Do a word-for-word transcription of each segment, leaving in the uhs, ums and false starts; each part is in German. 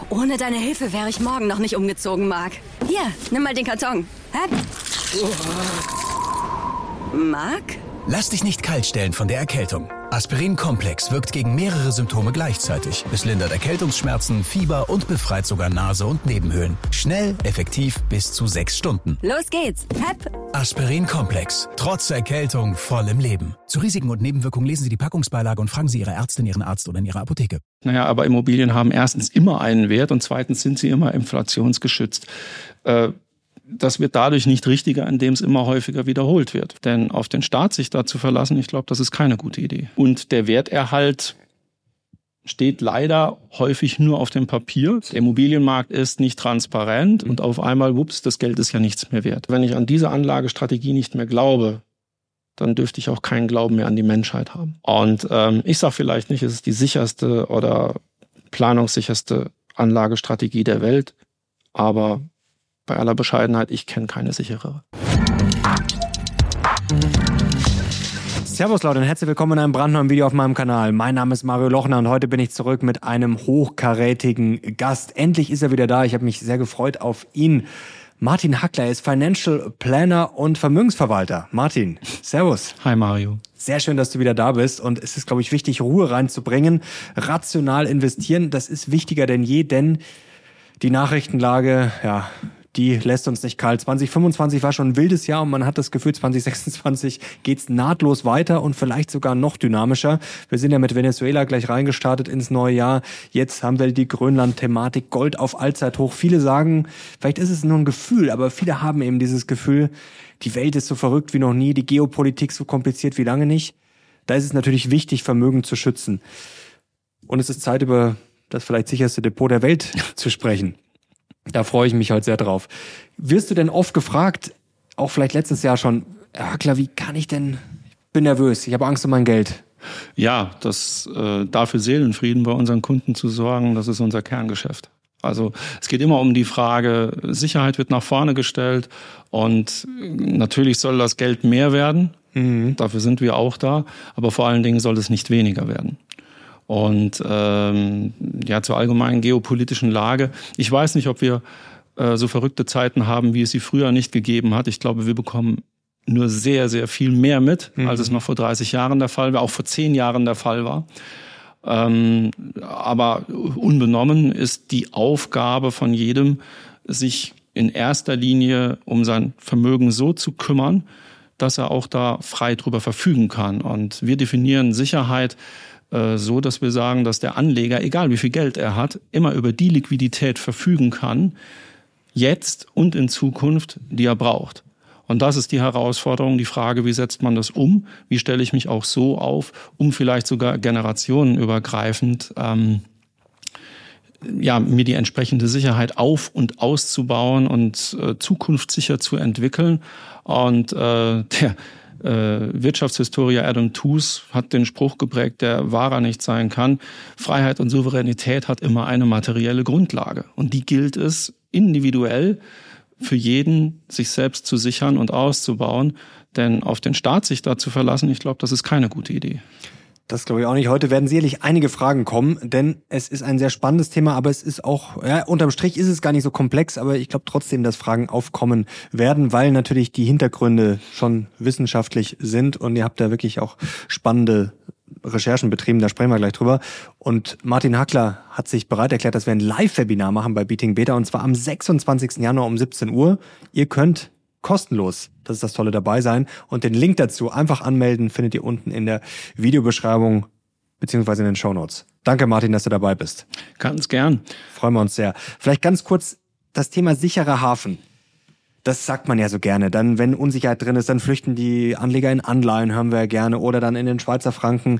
Ohne deine Hilfe wäre ich morgen noch nicht umgezogen, Marc. Hier, nimm mal den Karton. Hä? Marc? Lass dich nicht kalt stellen von der Erkältung. Aspirin Komplex wirkt gegen mehrere Symptome gleichzeitig. Es lindert Erkältungsschmerzen, Fieber und befreit sogar Nase und Nebenhöhlen. Schnell, effektiv, bis zu sechs Stunden. Los geht's. Hep. Aspirin Komplex. Trotz Erkältung voll im Leben. Zu Risiken und Nebenwirkungen lesen Sie die Packungsbeilage und fragen Sie Ihre Ärztin, Ihren Arzt oder in Ihrer Apotheke. Naja, aber Immobilien haben erstens immer einen Wert und zweitens sind sie immer inflationsgeschützt. Äh, Das wird dadurch nicht richtiger, indem es immer häufiger wiederholt wird. Denn auf den Staat sich da zu verlassen, ich glaube, das ist keine gute Idee. Und der Werterhalt steht leider häufig nur auf dem Papier. Der Immobilienmarkt ist nicht transparent und auf einmal, wups, das Geld ist ja nichts mehr wert. Wenn ich an diese Anlagestrategie nicht mehr glaube, dann dürfte ich auch keinen Glauben mehr an die Menschheit haben. Und ähm, ich sage vielleicht nicht, es ist die sicherste oder planungssicherste Anlagestrategie der Welt, aber bei aller Bescheidenheit, ich kenne keine sichere. Servus Leute und herzlich willkommen in einem brandneuen Video auf meinem Kanal. Mein Name ist Mario Lochner und heute bin ich zurück mit einem hochkarätigen Gast. Endlich ist er wieder da. Ich habe mich sehr gefreut auf ihn. Martin Hackler ist Financial Planner und Vermögensverwalter. Martin, servus. Hi Mario. Sehr schön, dass du wieder da bist und es ist, glaube ich, wichtig, Ruhe reinzubringen. Rational investieren, das ist wichtiger denn je, denn die Nachrichtenlage, ja, die lässt uns nicht kalt. zwanzig fünfundzwanzig war schon ein wildes Jahr und man hat das Gefühl, zwanzig sechsundzwanzig geht's nahtlos weiter und vielleicht sogar noch dynamischer. Wir sind ja mit Venezuela gleich reingestartet ins neue Jahr. Jetzt haben wir die Grönland-Thematik, Gold auf Allzeithoch. Viele sagen, vielleicht ist es nur ein Gefühl, aber viele haben eben dieses Gefühl, die Welt ist so verrückt wie noch nie, die Geopolitik so kompliziert wie lange nicht. Da ist es natürlich wichtig, Vermögen zu schützen. Und es ist Zeit, über das vielleicht sicherste Depot der Welt zu sprechen. Da freue ich mich halt sehr drauf. Wirst du denn oft gefragt, auch vielleicht letztes Jahr schon, ja klar, wie kann ich denn, ich bin nervös, ich habe Angst um mein Geld. Ja, das äh, dafür Seelenfrieden bei unseren Kunden zu sorgen, das ist unser Kerngeschäft. Also es geht immer um die Frage, Sicherheit wird nach vorne gestellt und natürlich soll das Geld mehr werden, mhm. Dafür sind wir auch da, aber vor allen Dingen soll es nicht weniger werden. Und ähm, ja, zur allgemeinen geopolitischen Lage. Ich weiß nicht, ob wir äh, so verrückte Zeiten haben, wie es sie früher nicht gegeben hat. Ich glaube, wir bekommen nur sehr, sehr viel mehr mit, mhm. als es noch vor dreißig Jahren der Fall war, auch vor zehn Jahren der Fall war. Ähm, aber unbenommen ist die Aufgabe von jedem, sich in erster Linie um sein Vermögen so zu kümmern, dass er auch da frei drüber verfügen kann. Und wir definieren Sicherheit so, dass wir sagen, dass der Anleger, egal wie viel Geld er hat, immer über die Liquidität verfügen kann, jetzt und in Zukunft, die er braucht. Und das ist die Herausforderung, die Frage, wie setzt man das um? Wie stelle ich mich auch so auf, um vielleicht sogar generationenübergreifend ähm, ja, mir die entsprechende Sicherheit auf- und auszubauen und äh, zukunftssicher zu entwickeln. Und äh, der Äh, Wirtschaftshistoriker Adam Tooze hat den Spruch geprägt, der wahrer nicht sein kann. Freiheit und Souveränität hat immer eine materielle Grundlage. Und die gilt es individuell für jeden, sich selbst zu sichern und auszubauen. Denn auf den Staat sich da zu verlassen, ich glaube, das ist keine gute Idee. Das glaube ich auch nicht. Heute werden sicherlich einige Fragen kommen, denn es ist ein sehr spannendes Thema, aber es ist auch, ja, unterm Strich ist es gar nicht so komplex, aber ich glaube trotzdem, dass Fragen aufkommen werden, weil natürlich die Hintergründe schon wissenschaftlich sind und ihr habt da wirklich auch spannende Recherchen betrieben, da sprechen wir gleich drüber. Und Martin Hackler hat sich bereit erklärt, dass wir ein Live-Webinar machen bei Beating Beta und zwar am sechsundzwanzigsten Januar um siebzehn Uhr. Ihr könnt kostenlos, das ist das Tolle, dabei sein. Und den Link dazu einfach anmelden, findet ihr unten in der Videobeschreibung beziehungsweise in den Shownotes. Danke Martin, dass du dabei bist. Ganz gern. Freuen wir uns sehr. Vielleicht ganz kurz das Thema sicherer Hafen. Das sagt man ja so gerne. Dann, wenn Unsicherheit drin ist, dann flüchten die Anleger in Anleihen, hören wir ja gerne, oder dann in den Schweizer Franken.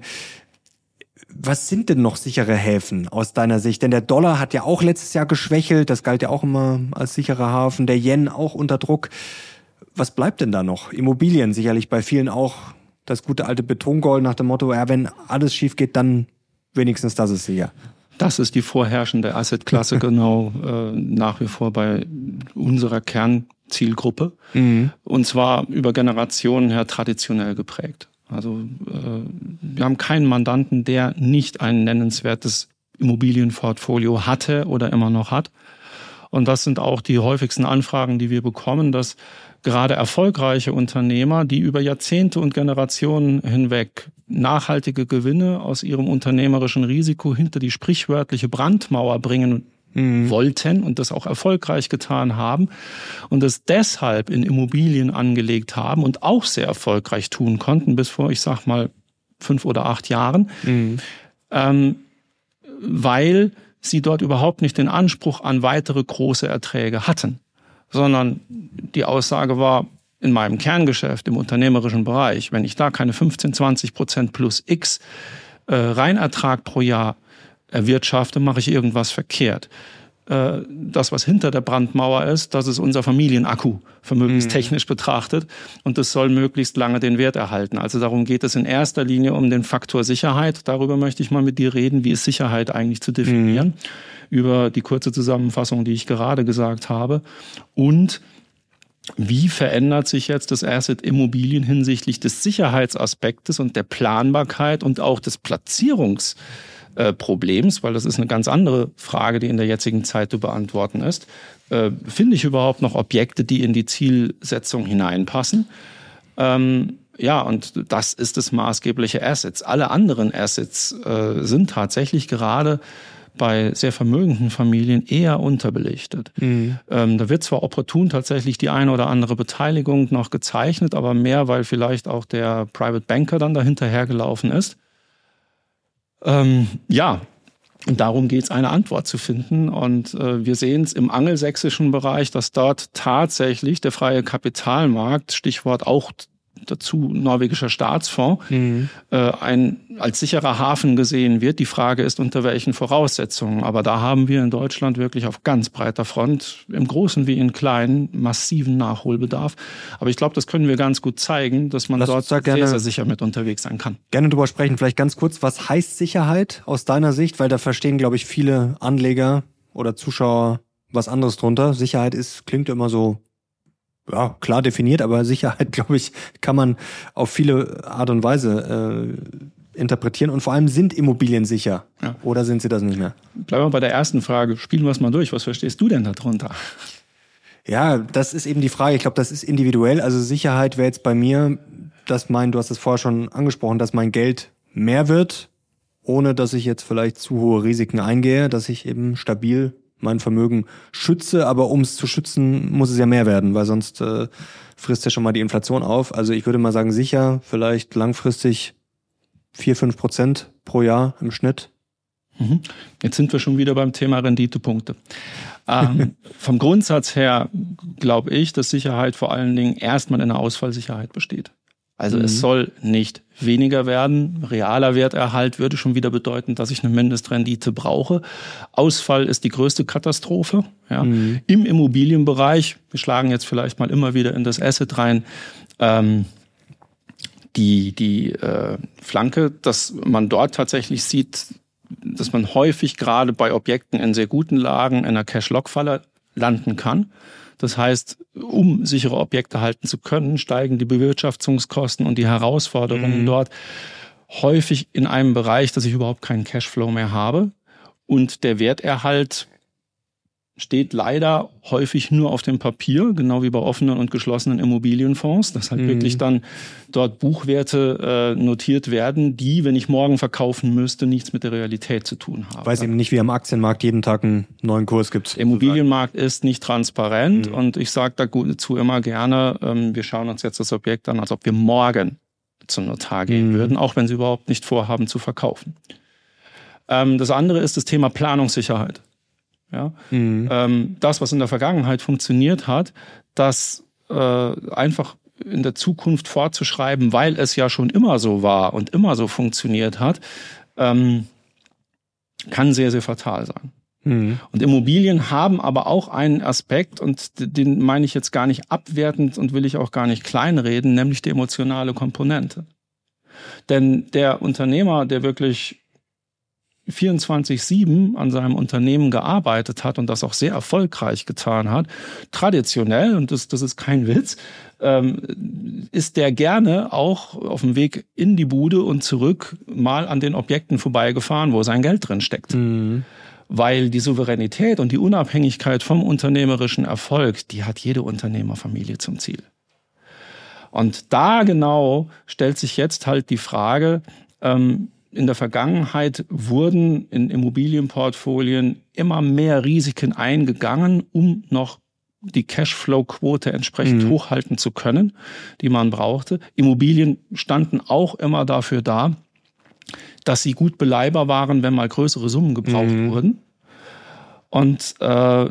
Was sind denn noch sichere Häfen aus deiner Sicht? Denn der Dollar hat ja auch letztes Jahr geschwächelt, das galt ja auch immer als sicherer Hafen, der Yen auch unter Druck. Was bleibt denn da noch? Immobilien sicherlich bei vielen auch das gute alte Betongold nach dem Motto, ja, wenn alles schief geht, dann wenigstens das ist sicher. Das ist die vorherrschende Assetklasse genau äh, nach wie vor bei unserer Kernzielgruppe. Mhm. Und zwar über Generationen her traditionell geprägt. Also äh, wir haben keinen Mandanten, der nicht ein nennenswertes Immobilienportfolio hatte oder immer noch hat. Und das sind auch die häufigsten Anfragen, die wir bekommen, dass gerade erfolgreiche Unternehmer, die über Jahrzehnte und Generationen hinweg nachhaltige Gewinne aus ihrem unternehmerischen Risiko hinter die sprichwörtliche Brandmauer bringen mhm. wollten und das auch erfolgreich getan haben und es deshalb in Immobilien angelegt haben und auch sehr erfolgreich tun konnten, bis vor, ich sag mal, fünf oder acht Jahren, mhm. ähm, weil sie dort überhaupt nicht den Anspruch an weitere große Erträge hatten, sondern die Aussage war, in meinem Kerngeschäft, im unternehmerischen Bereich, wenn ich da keine fünfzehn, zwanzig Prozent plus X äh, Reinertrag pro Jahr erwirtschafte, mache ich irgendwas verkehrt. Äh, das, was hinter der Brandmauer ist, das ist unser Familienakku, vermögenstechnisch mhm. betrachtet. Und das soll möglichst lange den Wert erhalten. Also darum geht es in erster Linie um den Faktor Sicherheit. Darüber möchte ich mal mit dir reden. Wie ist Sicherheit eigentlich zu definieren? Mhm. Über die kurze Zusammenfassung, die ich gerade gesagt habe. Und wie verändert sich jetzt das Asset Immobilien hinsichtlich des Sicherheitsaspektes und der Planbarkeit und auch des Platzierungsproblems, weil das ist eine ganz andere Frage, die in der jetzigen Zeit zu beantworten ist. Äh, finde ich überhaupt noch Objekte, die in die Zielsetzung hineinpassen? Ähm, ja, und das ist das maßgebliche Assets. Alle anderen Assets äh, sind tatsächlich gerade bei sehr vermögenden Familien eher unterbelichtet. Mhm. Ähm, da wird zwar opportun tatsächlich die eine oder andere Beteiligung noch gezeichnet, aber mehr, weil vielleicht auch der Private Banker dann dahinterhergelaufen ist. Ähm, ja, und darum geht es, eine Antwort zu finden. Und äh, wir sehen es im angelsächsischen Bereich, dass dort tatsächlich der freie Kapitalmarkt, Stichwort auch dazu norwegischer Staatsfonds, mhm. äh, ein, als sicherer Hafen gesehen wird. Die Frage ist, unter welchen Voraussetzungen. Aber da haben wir in Deutschland wirklich auf ganz breiter Front, im Großen wie in Kleinen, massiven Nachholbedarf. Aber ich glaube, das können wir ganz gut zeigen, dass man Lass dort da sehr, sehr sicher mit unterwegs sein kann. Gerne drüber sprechen. Vielleicht ganz kurz, was heißt Sicherheit aus deiner Sicht? Weil da verstehen, glaube ich, viele Anleger oder Zuschauer was anderes drunter. Sicherheit ist, klingt immer so, ja, klar definiert, aber Sicherheit, glaube ich, kann man auf viele Art und Weise äh, interpretieren. Und vor allem, sind Immobilien sicher? Ja. Oder sind sie das nicht mehr? Bleiben wir bei der ersten Frage. Spielen wir es mal durch. Was verstehst du denn darunter? Ja, das ist eben die Frage. Ich glaube, das ist individuell. Also Sicherheit wäre jetzt bei mir, dass mein, du hast es vorher schon angesprochen, dass mein Geld mehr wird, ohne dass ich jetzt vielleicht zu hohe Risiken eingehe, dass ich eben stabil mein Vermögen schütze, aber um es zu schützen, muss es ja mehr werden, weil sonst äh, frisst ja schon mal die Inflation auf. Also ich würde mal sagen, sicher, vielleicht langfristig vier, fünf Prozent pro Jahr im Schnitt. Mhm. Jetzt sind wir schon wieder beim Thema Renditepunkte. Ähm, vom Grundsatz her glaube ich, dass Sicherheit vor allen Dingen erstmal in der Ausfallsicherheit besteht. Also mhm. es soll nicht weniger werden. Realer Werterhalt würde schon wieder bedeuten, dass ich eine Mindestrendite brauche. Ausfall ist die größte Katastrophe. Ja. Mhm. Im Immobilienbereich, wir schlagen jetzt vielleicht mal immer wieder in das Asset rein, ähm, die, die äh, Flanke, dass man dort tatsächlich sieht, dass man häufig gerade bei Objekten in sehr guten Lagen in einer Cash-Lock-Falle landen kann. Das heißt, um sichere Objekte halten zu können, steigen die Bewirtschaftungskosten und die Herausforderungen mhm. dort häufig in einem Bereich, dass ich überhaupt keinen Cashflow mehr habe. Und der Werterhalt steht leider häufig nur auf dem Papier, genau wie bei offenen und geschlossenen Immobilienfonds, dass halt mhm. wirklich dann dort Buchwerte äh, notiert werden, die, wenn ich morgen verkaufen müsste, nichts mit der Realität zu tun haben. Weil es eben nicht wie am Aktienmarkt jeden Tag einen neuen Kurs gibt. Der Immobilienmarkt ist nicht transparent mhm. und ich sage dazu immer gerne, ähm, wir schauen uns jetzt das Objekt an, als ob wir morgen zum Notar gehen mhm. würden, auch wenn sie überhaupt nicht vorhaben zu verkaufen. Ähm, das andere ist das Thema Planungssicherheit. Ja, mhm. ähm, das, was in der Vergangenheit funktioniert hat, das äh, einfach in der Zukunft fortzuschreiben, weil es ja schon immer so war und immer so funktioniert hat, ähm, kann sehr, sehr fatal sein. Mhm. Und Immobilien haben aber auch einen Aspekt, und den meine ich jetzt gar nicht abwertend und will ich auch gar nicht kleinreden, nämlich die emotionale Komponente. Denn der Unternehmer, der wirklich vierundzwanzig sieben an seinem Unternehmen gearbeitet hat und das auch sehr erfolgreich getan hat, traditionell, und das, das ist kein Witz, ähm, ist der gerne auch auf dem Weg in die Bude und zurück mal an den Objekten vorbeigefahren, wo sein Geld drin steckt. Mhm. Weil die Souveränität und die Unabhängigkeit vom unternehmerischen Erfolg, die hat jede Unternehmerfamilie zum Ziel. Und da genau stellt sich jetzt halt die Frage, ähm, in der Vergangenheit wurden in Immobilienportfolien immer mehr Risiken eingegangen, um noch die Cashflow-Quote entsprechend mhm. hochhalten zu können, die man brauchte. Immobilien standen auch immer dafür da, dass sie gut beleihbar waren, wenn mal größere Summen gebraucht mhm. wurden. Und äh,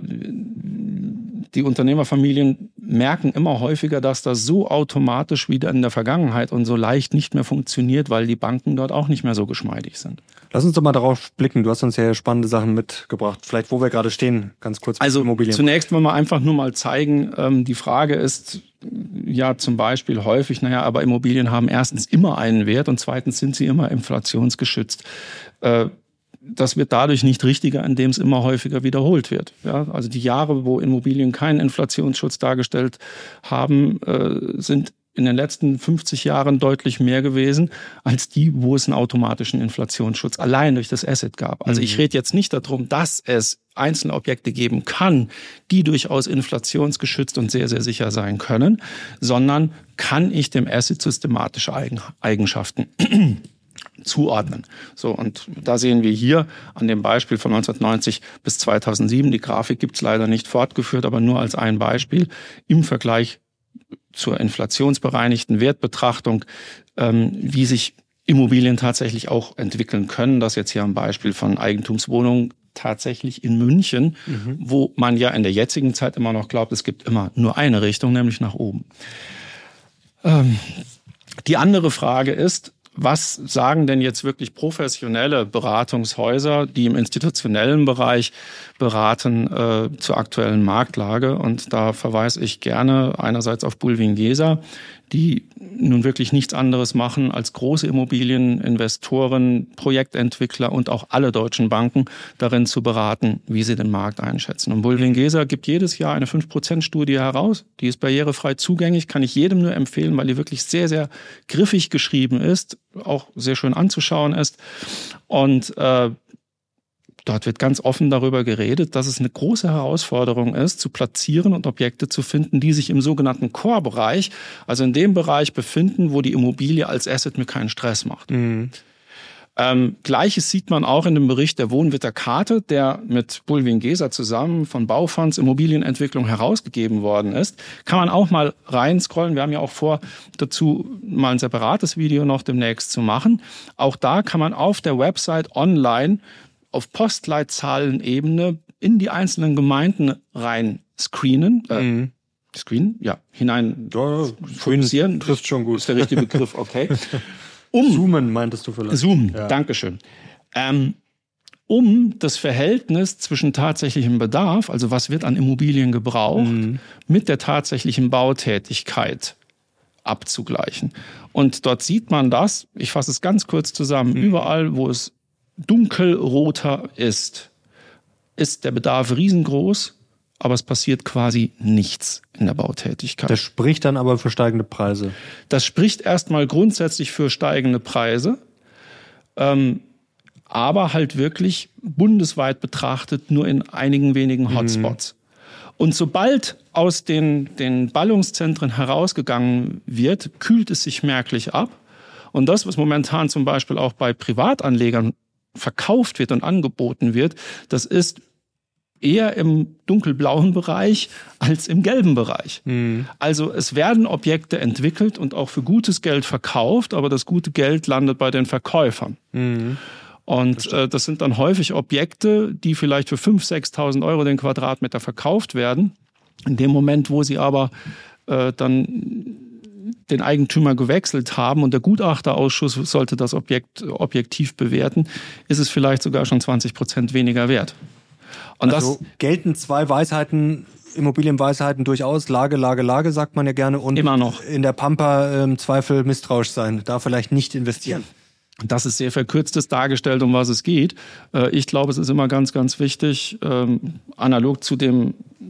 die Unternehmerfamilien merken immer häufiger, dass das so automatisch wieder in der Vergangenheit und so leicht nicht mehr funktioniert, weil die Banken dort auch nicht mehr so geschmeidig sind. Lass uns doch mal darauf blicken. Du hast uns ja spannende Sachen mitgebracht. Vielleicht, wo wir gerade stehen, ganz kurz. Also Immobilien. Zunächst wollen wir einfach nur mal zeigen, ähm, die Frage ist ja zum Beispiel häufig, naja, aber Immobilien haben erstens immer einen Wert und zweitens sind sie immer inflationsgeschützt. Äh, Das wird dadurch nicht richtiger, indem es immer häufiger wiederholt wird. Ja, also die Jahre, wo Immobilien keinen Inflationsschutz dargestellt haben, äh, sind in den letzten fünfzig Jahren deutlich mehr gewesen als die, wo es einen automatischen Inflationsschutz allein durch das Asset gab. Also ich rede jetzt nicht darum, dass es einzelne Objekte geben kann, die durchaus inflationsgeschützt und sehr, sehr sicher sein können, sondern kann ich dem Asset systematische Eigenschaften zuordnen. So, und da sehen wir hier an dem Beispiel von neunzehnhundertneunzig bis zweitausendsieben, die Grafik gibt es leider nicht fortgeführt, aber nur als ein Beispiel, im Vergleich zur inflationsbereinigten Wertbetrachtung, ähm, wie sich Immobilien tatsächlich auch entwickeln können. Das jetzt hier am Beispiel von Eigentumswohnungen tatsächlich in München, mhm. wo man ja in der jetzigen Zeit immer noch glaubt, es gibt immer nur eine Richtung, nämlich nach oben. Ähm, die andere Frage ist, was sagen denn jetzt wirklich professionelle Beratungshäuser, die im institutionellen Bereich beraten, äh, zur aktuellen Marktlage? Und da verweise ich gerne einerseits auf Bulwiengesa, die nun wirklich nichts anderes machen, als große Immobilieninvestoren, Projektentwickler und auch alle deutschen Banken darin zu beraten, wie sie den Markt einschätzen. Und Bulwiengesa gibt jedes Jahr eine fünf Prozent Studie heraus. Die ist barrierefrei zugänglich, kann ich jedem nur empfehlen, weil die wirklich sehr, sehr griffig geschrieben ist, auch sehr schön anzuschauen ist. Und äh, dort wird ganz offen darüber geredet, dass es eine große Herausforderung ist, zu platzieren und Objekte zu finden, die sich im sogenannten Core-Bereich, also in dem Bereich befinden, wo die Immobilie als Asset mir keinen Stress macht. Mhm. Ähm, Gleiches sieht man auch in dem Bericht der Wohnwitter Karte, der mit Bulwiengesa zusammen von Baufonds Immobilienentwicklung herausgegeben worden ist. Kann man auch mal reinscrollen. Wir haben ja auch vor, dazu mal ein separates Video noch demnächst zu machen. Auch da kann man auf der Website online auf Postleitzahlenebene in die einzelnen Gemeinden rein screenen. Äh, mhm. Screenen? Ja, hinein ja, fokussieren. Trifft schon gut. Ist der richtige Begriff, okay. Um, Zoomen meintest du vielleicht. Zoomen, ja. Dankeschön. Ähm, um das Verhältnis zwischen tatsächlichem Bedarf, also was wird an Immobilien gebraucht, mhm. mit der tatsächlichen Bautätigkeit abzugleichen. Und dort sieht man das, ich fasse es ganz kurz zusammen, mhm. überall, wo es dunkelroter ist, ist der Bedarf riesengroß, aber es passiert quasi nichts in der Bautätigkeit. Das spricht dann aber für steigende Preise. Das spricht erstmal grundsätzlich für steigende Preise, ähm, aber halt wirklich bundesweit betrachtet nur in einigen wenigen Hotspots. Mhm. Und sobald aus den, den Ballungszentren herausgegangen wird, kühlt es sich merklich ab. Und das, was momentan zum Beispiel auch bei Privatanlegern verkauft wird und angeboten wird, das ist eher im dunkelblauen Bereich als im gelben Bereich. Mhm. Also es werden Objekte entwickelt und auch für gutes Geld verkauft, aber das gute Geld landet bei den Verkäufern. Mhm. Und äh, das sind dann häufig Objekte, die vielleicht für fünftausend, sechstausend Euro den Quadratmeter verkauft werden. In dem Moment, wo sie aber äh, dann den Eigentümer gewechselt haben und der Gutachterausschuss sollte das Objekt objektiv bewerten, ist es vielleicht sogar schon zwanzig Prozent weniger wert. Und also das gelten zwei Weisheiten, Immobilienweisheiten durchaus, Lage, Lage, Lage, sagt man ja gerne. Und immer noch in der Pampa im ähm, Zweifel misstrauisch sein, da vielleicht nicht investieren. Das ist sehr verkürztes dargestellt, um was es geht. Ich glaube, es ist immer ganz, ganz wichtig, analog zu den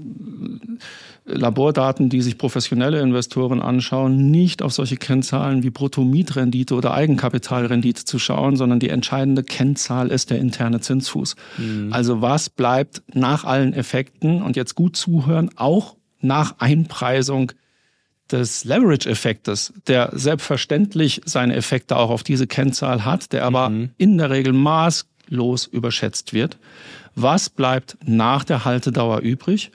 Labordaten, die sich professionelle Investoren anschauen, nicht auf solche Kennzahlen wie Bruttomietrendite oder Eigenkapitalrendite zu schauen, sondern die entscheidende Kennzahl ist der interne Zinsfuß. Mhm. Also was bleibt nach allen Effekten, und jetzt gut zuhören, auch nach Einpreisung des Leverage-Effektes, der selbstverständlich seine Effekte auch auf diese Kennzahl hat, der aber mhm. in der Regel maßlos überschätzt wird. Was bleibt nach der Haltedauer übrig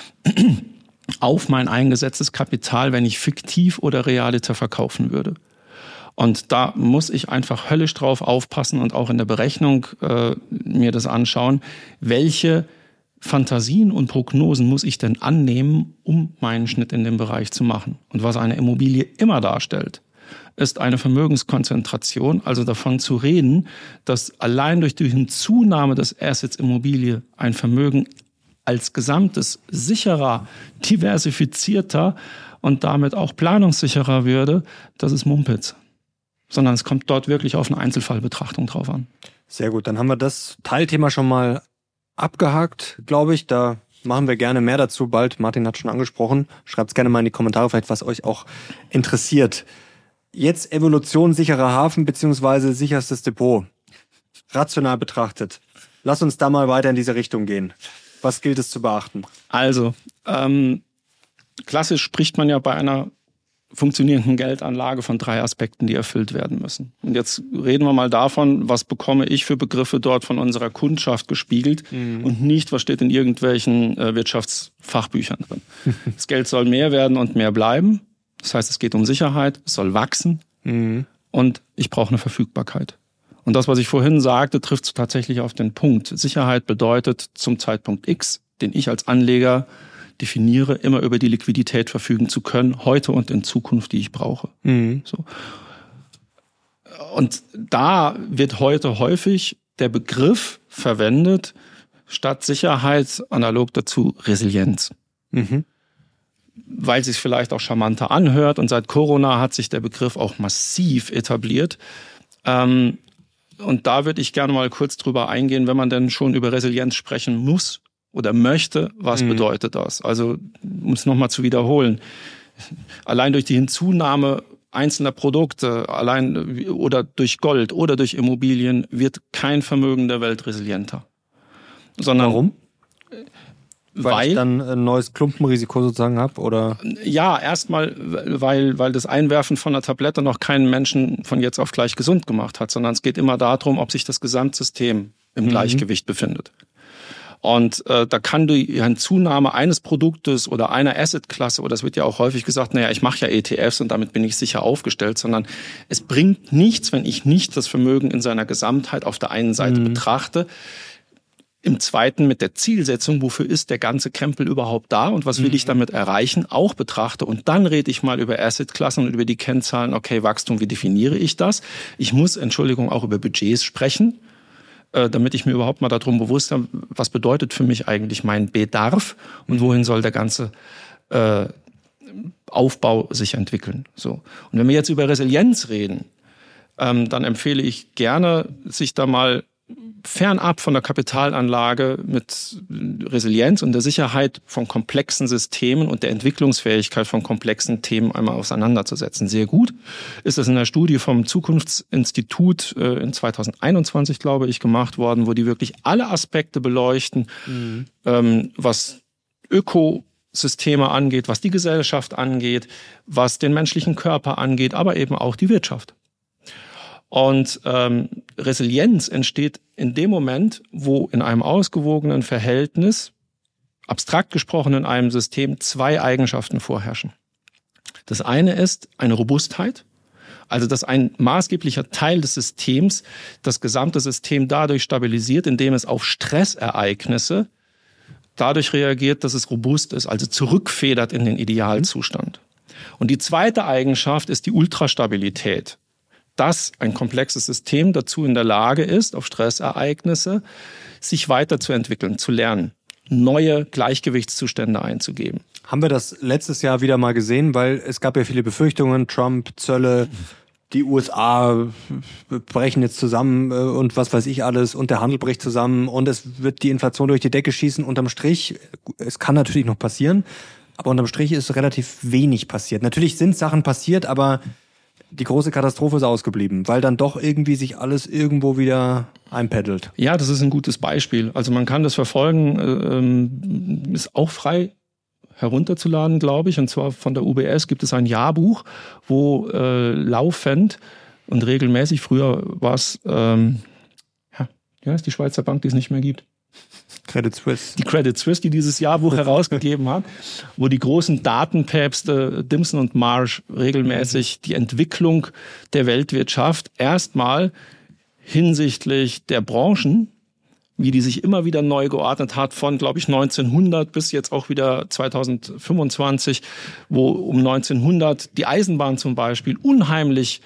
auf mein eingesetztes Kapital, wenn ich fiktiv oder realiter verkaufen würde? Und da muss ich einfach höllisch drauf aufpassen und auch in der Berechnung äh, mir das anschauen, welche Fantasien und Prognosen muss ich denn annehmen, um meinen Schnitt in dem Bereich zu machen? Und was eine Immobilie immer darstellt, ist eine Vermögenskonzentration, also davon zu reden, dass allein durch die Hinzunahme des Assets Immobilie ein Vermögen als Gesamtes sicherer, diversifizierter und damit auch planungssicherer würde, das ist Mumpitz. Sondern es kommt dort wirklich auf eine Einzelfallbetrachtung drauf an. Sehr gut, dann haben wir das Teilthema schon mal abgehakt, glaube ich. Da machen wir gerne mehr dazu bald. Martin hat schon angesprochen. Schreibt es gerne mal in die Kommentare, vielleicht was euch auch interessiert. Jetzt Evolution, sicherer Hafen beziehungsweise sicherstes Depot. Rational betrachtet. Lass uns da mal weiter in diese Richtung gehen. Was gilt es zu beachten? Also, ähm, klassisch spricht man ja bei einer funktionierenden Geldanlage von drei Aspekten, die erfüllt werden müssen. Und jetzt reden wir mal davon, was bekomme ich für Begriffe dort von unserer Kundschaft gespiegelt mhm. und nicht, was steht in irgendwelchen äh, Wirtschaftsfachbüchern drin. Das Geld soll mehr werden und mehr bleiben. Das heißt, es geht um Sicherheit, es soll wachsen mhm. und ich brauche eine Verfügbarkeit. Und das, was ich vorhin sagte, trifft tatsächlich auf den Punkt. Sicherheit bedeutet zum Zeitpunkt X, den ich als Anleger definiere, immer über die Liquidität verfügen zu können, heute und in Zukunft, die ich brauche. Mhm. So. Und da wird heute häufig der Begriff verwendet, statt Sicherheit analog dazu Resilienz. Mhm. Weil es sich vielleicht auch charmanter anhört, und seit Corona hat sich der Begriff auch massiv etabliert. Ähm, und da würde ich gerne mal kurz drüber eingehen, wenn man denn schon über Resilienz sprechen muss oder möchte, was mhm. bedeutet das? Also, um es nochmal zu wiederholen, allein durch die Hinzunahme einzelner Produkte, allein oder durch Gold oder durch Immobilien wird kein Vermögen der Welt resilienter. Sondern Warum? Weil, weil ich dann ein neues Klumpenrisiko sozusagen habe, oder? Ja, erstmal, weil, weil das Einwerfen von einer Tablette noch keinen Menschen von jetzt auf gleich gesund gemacht hat, sondern es geht immer darum, ob sich das Gesamtsystem im mhm. Gleichgewicht befindet. Und äh, da kann die Hinzunahme eines Produktes oder einer Assetklasse, oder es wird ja auch häufig gesagt, naja, ich mache ja E T Fs und damit bin ich sicher aufgestellt, sondern es bringt nichts, wenn ich nicht das Vermögen in seiner Gesamtheit auf der einen Seite mhm. betrachte, im Zweiten mit der Zielsetzung, wofür ist der ganze Krempel überhaupt da und was will mhm. ich damit erreichen, auch betrachte. Und dann rede ich mal über Assetklassen und über die Kennzahlen, okay, Wachstum, wie definiere ich das? Ich muss, Entschuldigung, auch über Budgets sprechen, äh, damit ich mir überhaupt mal darum bewusst habe, was bedeutet für mich eigentlich mein Bedarf und wohin soll der ganze äh, Aufbau sich entwickeln. So. Und wenn wir jetzt über Resilienz reden, ähm, dann empfehle ich gerne, sich da mal fernab von der Kapitalanlage mit Resilienz und der Sicherheit von komplexen Systemen und der Entwicklungsfähigkeit von komplexen Themen einmal auseinanderzusetzen. Sehr gut ist das in der Studie vom Zukunftsinstitut in zweitausendeinundzwanzig, glaube ich, gemacht worden, wo die wirklich alle Aspekte beleuchten, mhm. ähm, was Ökosysteme angeht, was die Gesellschaft angeht, was den menschlichen Körper angeht, aber eben auch die Wirtschaft. Und ähm, Resilienz entsteht in dem Moment, wo in einem ausgewogenen Verhältnis, abstrakt gesprochen in einem System, zwei Eigenschaften vorherrschen. Das eine ist eine Robustheit, also dass ein maßgeblicher Teil des Systems das gesamte System dadurch stabilisiert, indem es auf Stressereignisse dadurch reagiert, dass es robust ist, also zurückfedert in den Idealzustand. Und die zweite Eigenschaft ist die Ultrastabilität. Dass ein komplexes System dazu in der Lage ist, auf Stressereignisse sich weiterzuentwickeln, zu lernen, neue Gleichgewichtszustände einzugeben. Haben wir das letztes Jahr wieder mal gesehen, weil es gab ja viele Befürchtungen, Trump, Zölle, die U S A brechen jetzt zusammen und was weiß ich alles und der Handel bricht zusammen und es wird die Inflation durch die Decke schießen. Unterm Strich, es kann natürlich noch passieren, aber unterm Strich ist relativ wenig passiert. Natürlich sind Sachen passiert, aber die große Katastrophe ist ausgeblieben, weil dann doch irgendwie sich alles irgendwo wieder einpeddelt. Ja, das ist ein gutes Beispiel. Also man kann das verfolgen, ähm, ist auch frei herunterzuladen, glaube ich. Und zwar von der U B S gibt es ein Jahrbuch, wo äh, laufend und regelmäßig, früher war es, ähm, ja, wie heißt die Schweizer Bank, die es nicht mehr gibt? Credit Suisse. Die Credit Suisse, die dieses Jahrbuch herausgegeben hat, wo die großen Datenpäpste Dimson und Marsh regelmäßig die Entwicklung der Weltwirtschaft erstmal hinsichtlich der Branchen, wie die sich immer wieder neu geordnet hat, von, glaube ich, neunzehnhundert bis jetzt auch wieder zweitausendfünfundzwanzig, wo um neunzehnhundert die Eisenbahn zum Beispiel unheimlich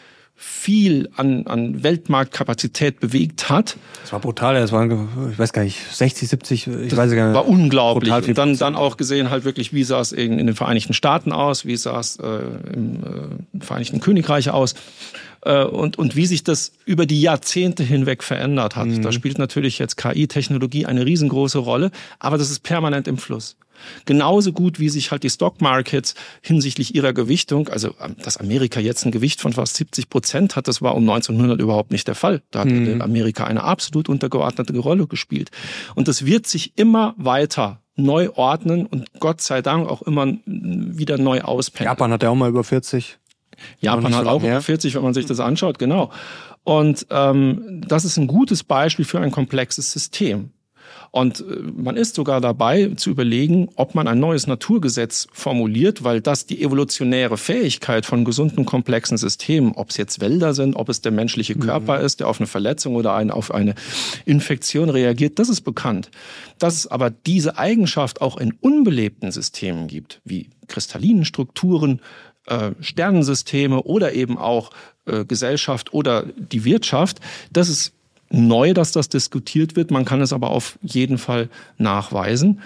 viel an, an Weltmarktkapazität bewegt hat. Das war brutal, das waren, ich weiß gar nicht, sechzig, siebzig, ich das weiß gar nicht. War unglaublich. Und dann, dann auch gesehen halt wirklich, wie sah es in, in den Vereinigten Staaten aus, wie sah es äh, im äh, Vereinigten Königreich aus äh, und, und wie sich das über die Jahrzehnte hinweg verändert hat. Mhm. Da spielt natürlich jetzt K I-Technologie eine riesengroße Rolle, aber das ist permanent im Fluss. Genauso gut, wie sich halt die Stock Markets hinsichtlich ihrer Gewichtung, also dass Amerika jetzt ein Gewicht von fast siebzig Prozent hat, das war um neunzehnhundert überhaupt nicht der Fall. Da hat mhm. Amerika eine absolut untergeordnete Rolle gespielt. Und das wird sich immer weiter neu ordnen und Gott sei Dank auch immer wieder neu auspendeln. Japan hat ja auch mal über vierzig. Japan hat auch über vierzig, wenn man sich das anschaut, genau. Und ähm, das ist ein gutes Beispiel für ein komplexes System. Und man ist sogar dabei zu überlegen, ob man ein neues Naturgesetz formuliert, weil das die evolutionäre Fähigkeit von gesunden, komplexen Systemen, ob es jetzt Wälder sind, ob es der menschliche Körper mhm. ist, der auf eine Verletzung oder ein, auf eine Infektion reagiert, das ist bekannt. Dass es aber diese Eigenschaft auch in unbelebten Systemen gibt, wie kristallinen Strukturen, äh, Sternensysteme oder eben auch äh, Gesellschaft oder die Wirtschaft, das ist neu, dass das diskutiert wird. Man kann es aber auf jeden Fall nachweisen,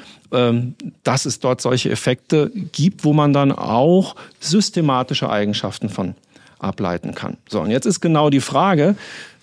dass es dort solche Effekte gibt, wo man dann auch systematische Eigenschaften von ableiten kann. So, und jetzt ist genau die Frage,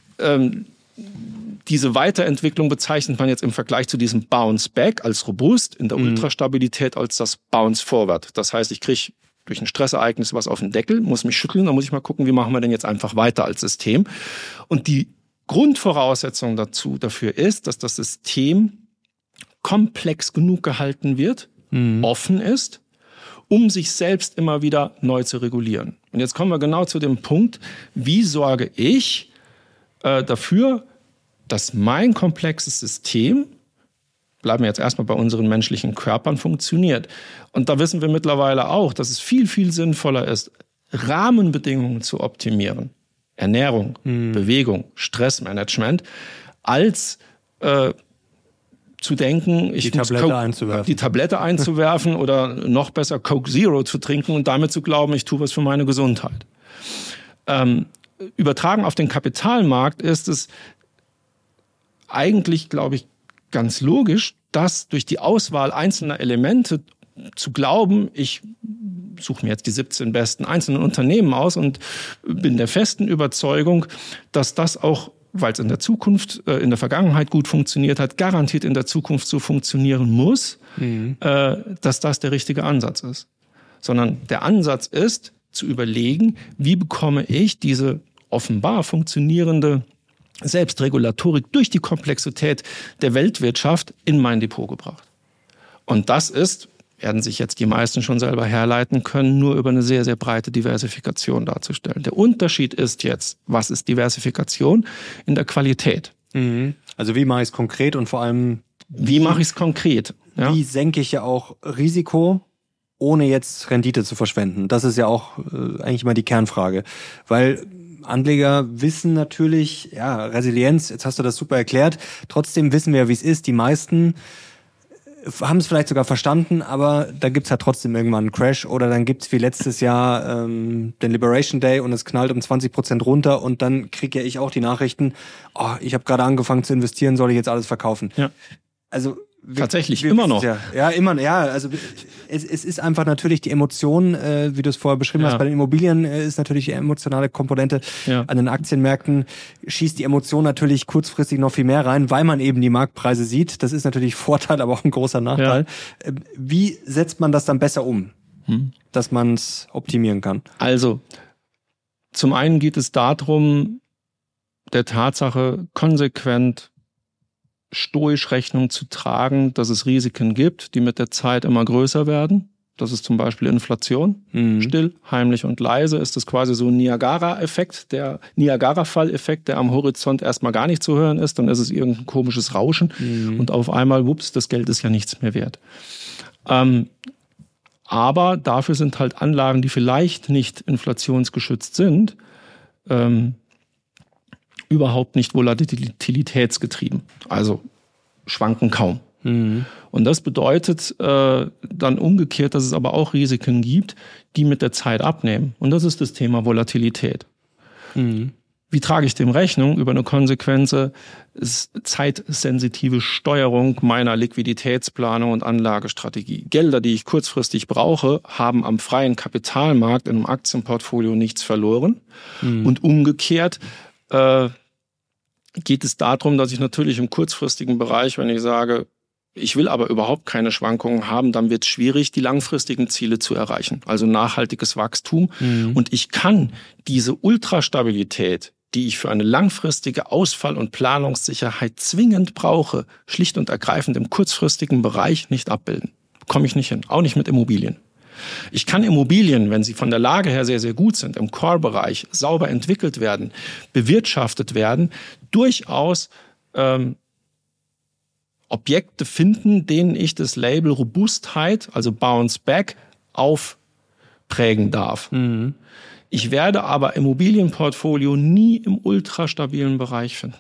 diese Weiterentwicklung bezeichnet man jetzt im Vergleich zu diesem Bounce Back als robust, in der mhm. Ultrastabilität als das Bounce Forward. Das heißt, ich kriege durch ein Stressereignis was auf den Deckel, muss mich schütteln, dann muss ich mal gucken, wie machen wir denn jetzt einfach weiter als System. Und die Grundvoraussetzung dazu, dafür ist, dass das System komplex genug gehalten wird, mhm. offen ist, um sich selbst immer wieder neu zu regulieren. Und jetzt kommen wir genau zu dem Punkt, wie sorge ich äh, dafür, dass mein komplexes System, bleiben wir jetzt erstmal bei unseren menschlichen Körpern, funktioniert. Und da wissen wir mittlerweile auch, dass es viel, viel sinnvoller ist, Rahmenbedingungen zu optimieren. Ernährung, mhm. Bewegung, Stressmanagement, als äh, zu denken, ich die muss Tablette Coke, einzuwerfen. die Tablette einzuwerfen oder noch besser Coke Zero zu trinken und damit zu glauben, ich tue was für meine Gesundheit. Ähm, übertragen auf den Kapitalmarkt ist es eigentlich, glaube ich, ganz logisch, dass durch die Auswahl einzelner Elemente zu glauben, ich suche mir jetzt die siebzehn besten einzelnen Unternehmen aus und bin der festen Überzeugung, dass das auch, weil es in der Zukunft, äh, in der Vergangenheit gut funktioniert hat, garantiert in der Zukunft so funktionieren muss, mhm. äh, dass das der richtige Ansatz ist. Sondern der Ansatz ist, zu überlegen, wie bekomme ich diese offenbar funktionierende Selbstregulatorik durch die Komplexität der Weltwirtschaft in mein Depot gebracht. Und das ist, werden sich jetzt die meisten schon selber herleiten können, nur über eine sehr, sehr breite Diversifikation darzustellen. Der Unterschied ist jetzt, was ist Diversifikation? In der Qualität. Mhm. Also wie mache ich es konkret und vor allem... Wie, wie mache ich es konkret? Ja? Wie senke ich ja auch Risiko, ohne jetzt Rendite zu verschwenden? Das ist ja auch äh, eigentlich immer die Kernfrage. Weil Anleger wissen natürlich, ja, Resilienz, jetzt hast du das super erklärt, trotzdem wissen wir, wie es ist. Die meisten haben es vielleicht sogar verstanden, aber da gibt's halt trotzdem irgendwann einen Crash oder dann gibt's wie letztes Jahr ähm, den Liberation Day und es knallt um zwanzig Prozent runter und dann kriege ja ich auch die Nachrichten, oh, ich habe gerade angefangen zu investieren, soll ich jetzt alles verkaufen? Ja. Also wir, tatsächlich wir immer noch. Ja, ja, immer, ja, also es, es ist einfach natürlich die Emotion, äh, wie du es vorher beschrieben ja. hast, bei den Immobilien äh, ist natürlich die emotionale Komponente. Ja. An den Aktienmärkten schießt die Emotion natürlich kurzfristig noch viel mehr rein, weil man eben die Marktpreise sieht. Das ist natürlich Vorteil, aber auch ein großer Nachteil. Ja. Äh, wie setzt man das dann besser um, hm. dass man es optimieren kann? Also, zum einen geht es darum, der Tatsache konsequent stoisch Rechnung zu tragen, dass es Risiken gibt, die mit der Zeit immer größer werden. Das ist zum Beispiel Inflation. Mhm. Still, heimlich und leise ist das quasi so ein Niagara-Effekt, der Niagara-Fall-Effekt, der am Horizont erstmal gar nicht zu hören ist. Dann ist es irgendein komisches Rauschen mhm. und auf einmal, wups, das Geld ist ja nichts mehr wert. Ähm, aber dafür sind halt Anlagen, die vielleicht nicht inflationsgeschützt sind, ähm, überhaupt nicht volatilitätsgetrieben, also schwanken kaum. Mhm. Und das bedeutet äh, dann umgekehrt, dass es aber auch Risiken gibt, die mit der Zeit abnehmen. Und das ist das Thema Volatilität. Mhm. Wie trage ich dem Rechnung? Über eine konsequente, zeitsensitive Steuerung meiner Liquiditätsplanung und Anlagestrategie. Gelder, die ich kurzfristig brauche, haben am freien Kapitalmarkt in einem Aktienportfolio nichts verloren. Mhm. Und umgekehrt äh, geht es darum, dass ich natürlich im kurzfristigen Bereich, wenn ich sage, ich will aber überhaupt keine Schwankungen haben, dann wird es schwierig, die langfristigen Ziele zu erreichen. Also nachhaltiges Wachstum. Mhm. Und ich kann diese Ultrastabilität, die ich für eine langfristige Ausfall- und Planungssicherheit zwingend brauche, schlicht und ergreifend im kurzfristigen Bereich nicht abbilden. Komme ich nicht hin, auch nicht mit Immobilien. Ich kann Immobilien, wenn sie von der Lage her sehr, sehr gut sind, im Core-Bereich sauber entwickelt werden, bewirtschaftet werden, durchaus ähm, Objekte finden, denen ich das Label Robustheit, also Bounce Back, aufprägen darf. Mhm. Ich werde aber Immobilienportfolio nie im ultrastabilen Bereich finden.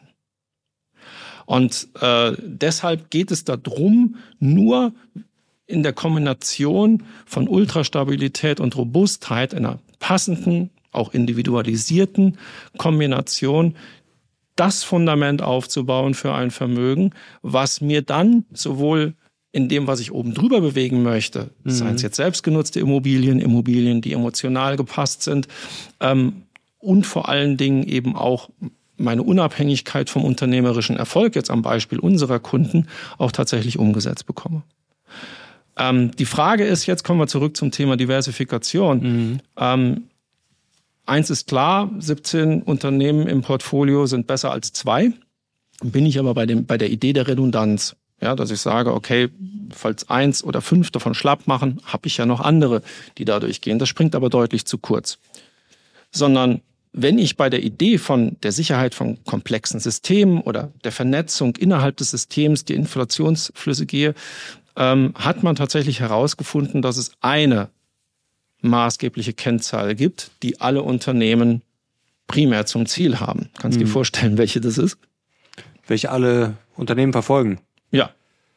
Und äh, deshalb geht es darum, nur in der Kombination von Ultrastabilität und Robustheit, in einer passenden, auch individualisierten Kombination, das Fundament aufzubauen für ein Vermögen, was mir dann sowohl in dem, was ich oben drüber bewegen möchte, mhm. seien es jetzt selbstgenutzte Immobilien, Immobilien, die emotional gepasst sind, ähm, und vor allen Dingen eben auch meine Unabhängigkeit vom unternehmerischen Erfolg, jetzt am Beispiel unserer Kunden, auch tatsächlich umgesetzt bekomme. Ähm, die Frage ist, jetzt kommen wir zurück zum Thema Diversifikation. Mhm. Ähm, eins ist klar, siebzehn Unternehmen im Portfolio sind besser als zwei. Bin ich aber bei, dem, bei der Idee der Redundanz. Ja, dass ich sage, okay, falls eins oder fünf davon schlapp machen, habe ich ja noch andere, die dadurch gehen. Das springt aber deutlich zu kurz. Sondern wenn ich bei der Idee von der Sicherheit von komplexen Systemen oder der Vernetzung innerhalb des Systems, die Informationsflüsse gehe, ähm, hat man tatsächlich herausgefunden, dass es eine maßgebliche Kennzahl gibt, die alle Unternehmen primär zum Ziel haben. Kannst du hm. dir vorstellen, welche das ist? Welche alle Unternehmen verfolgen? Ja.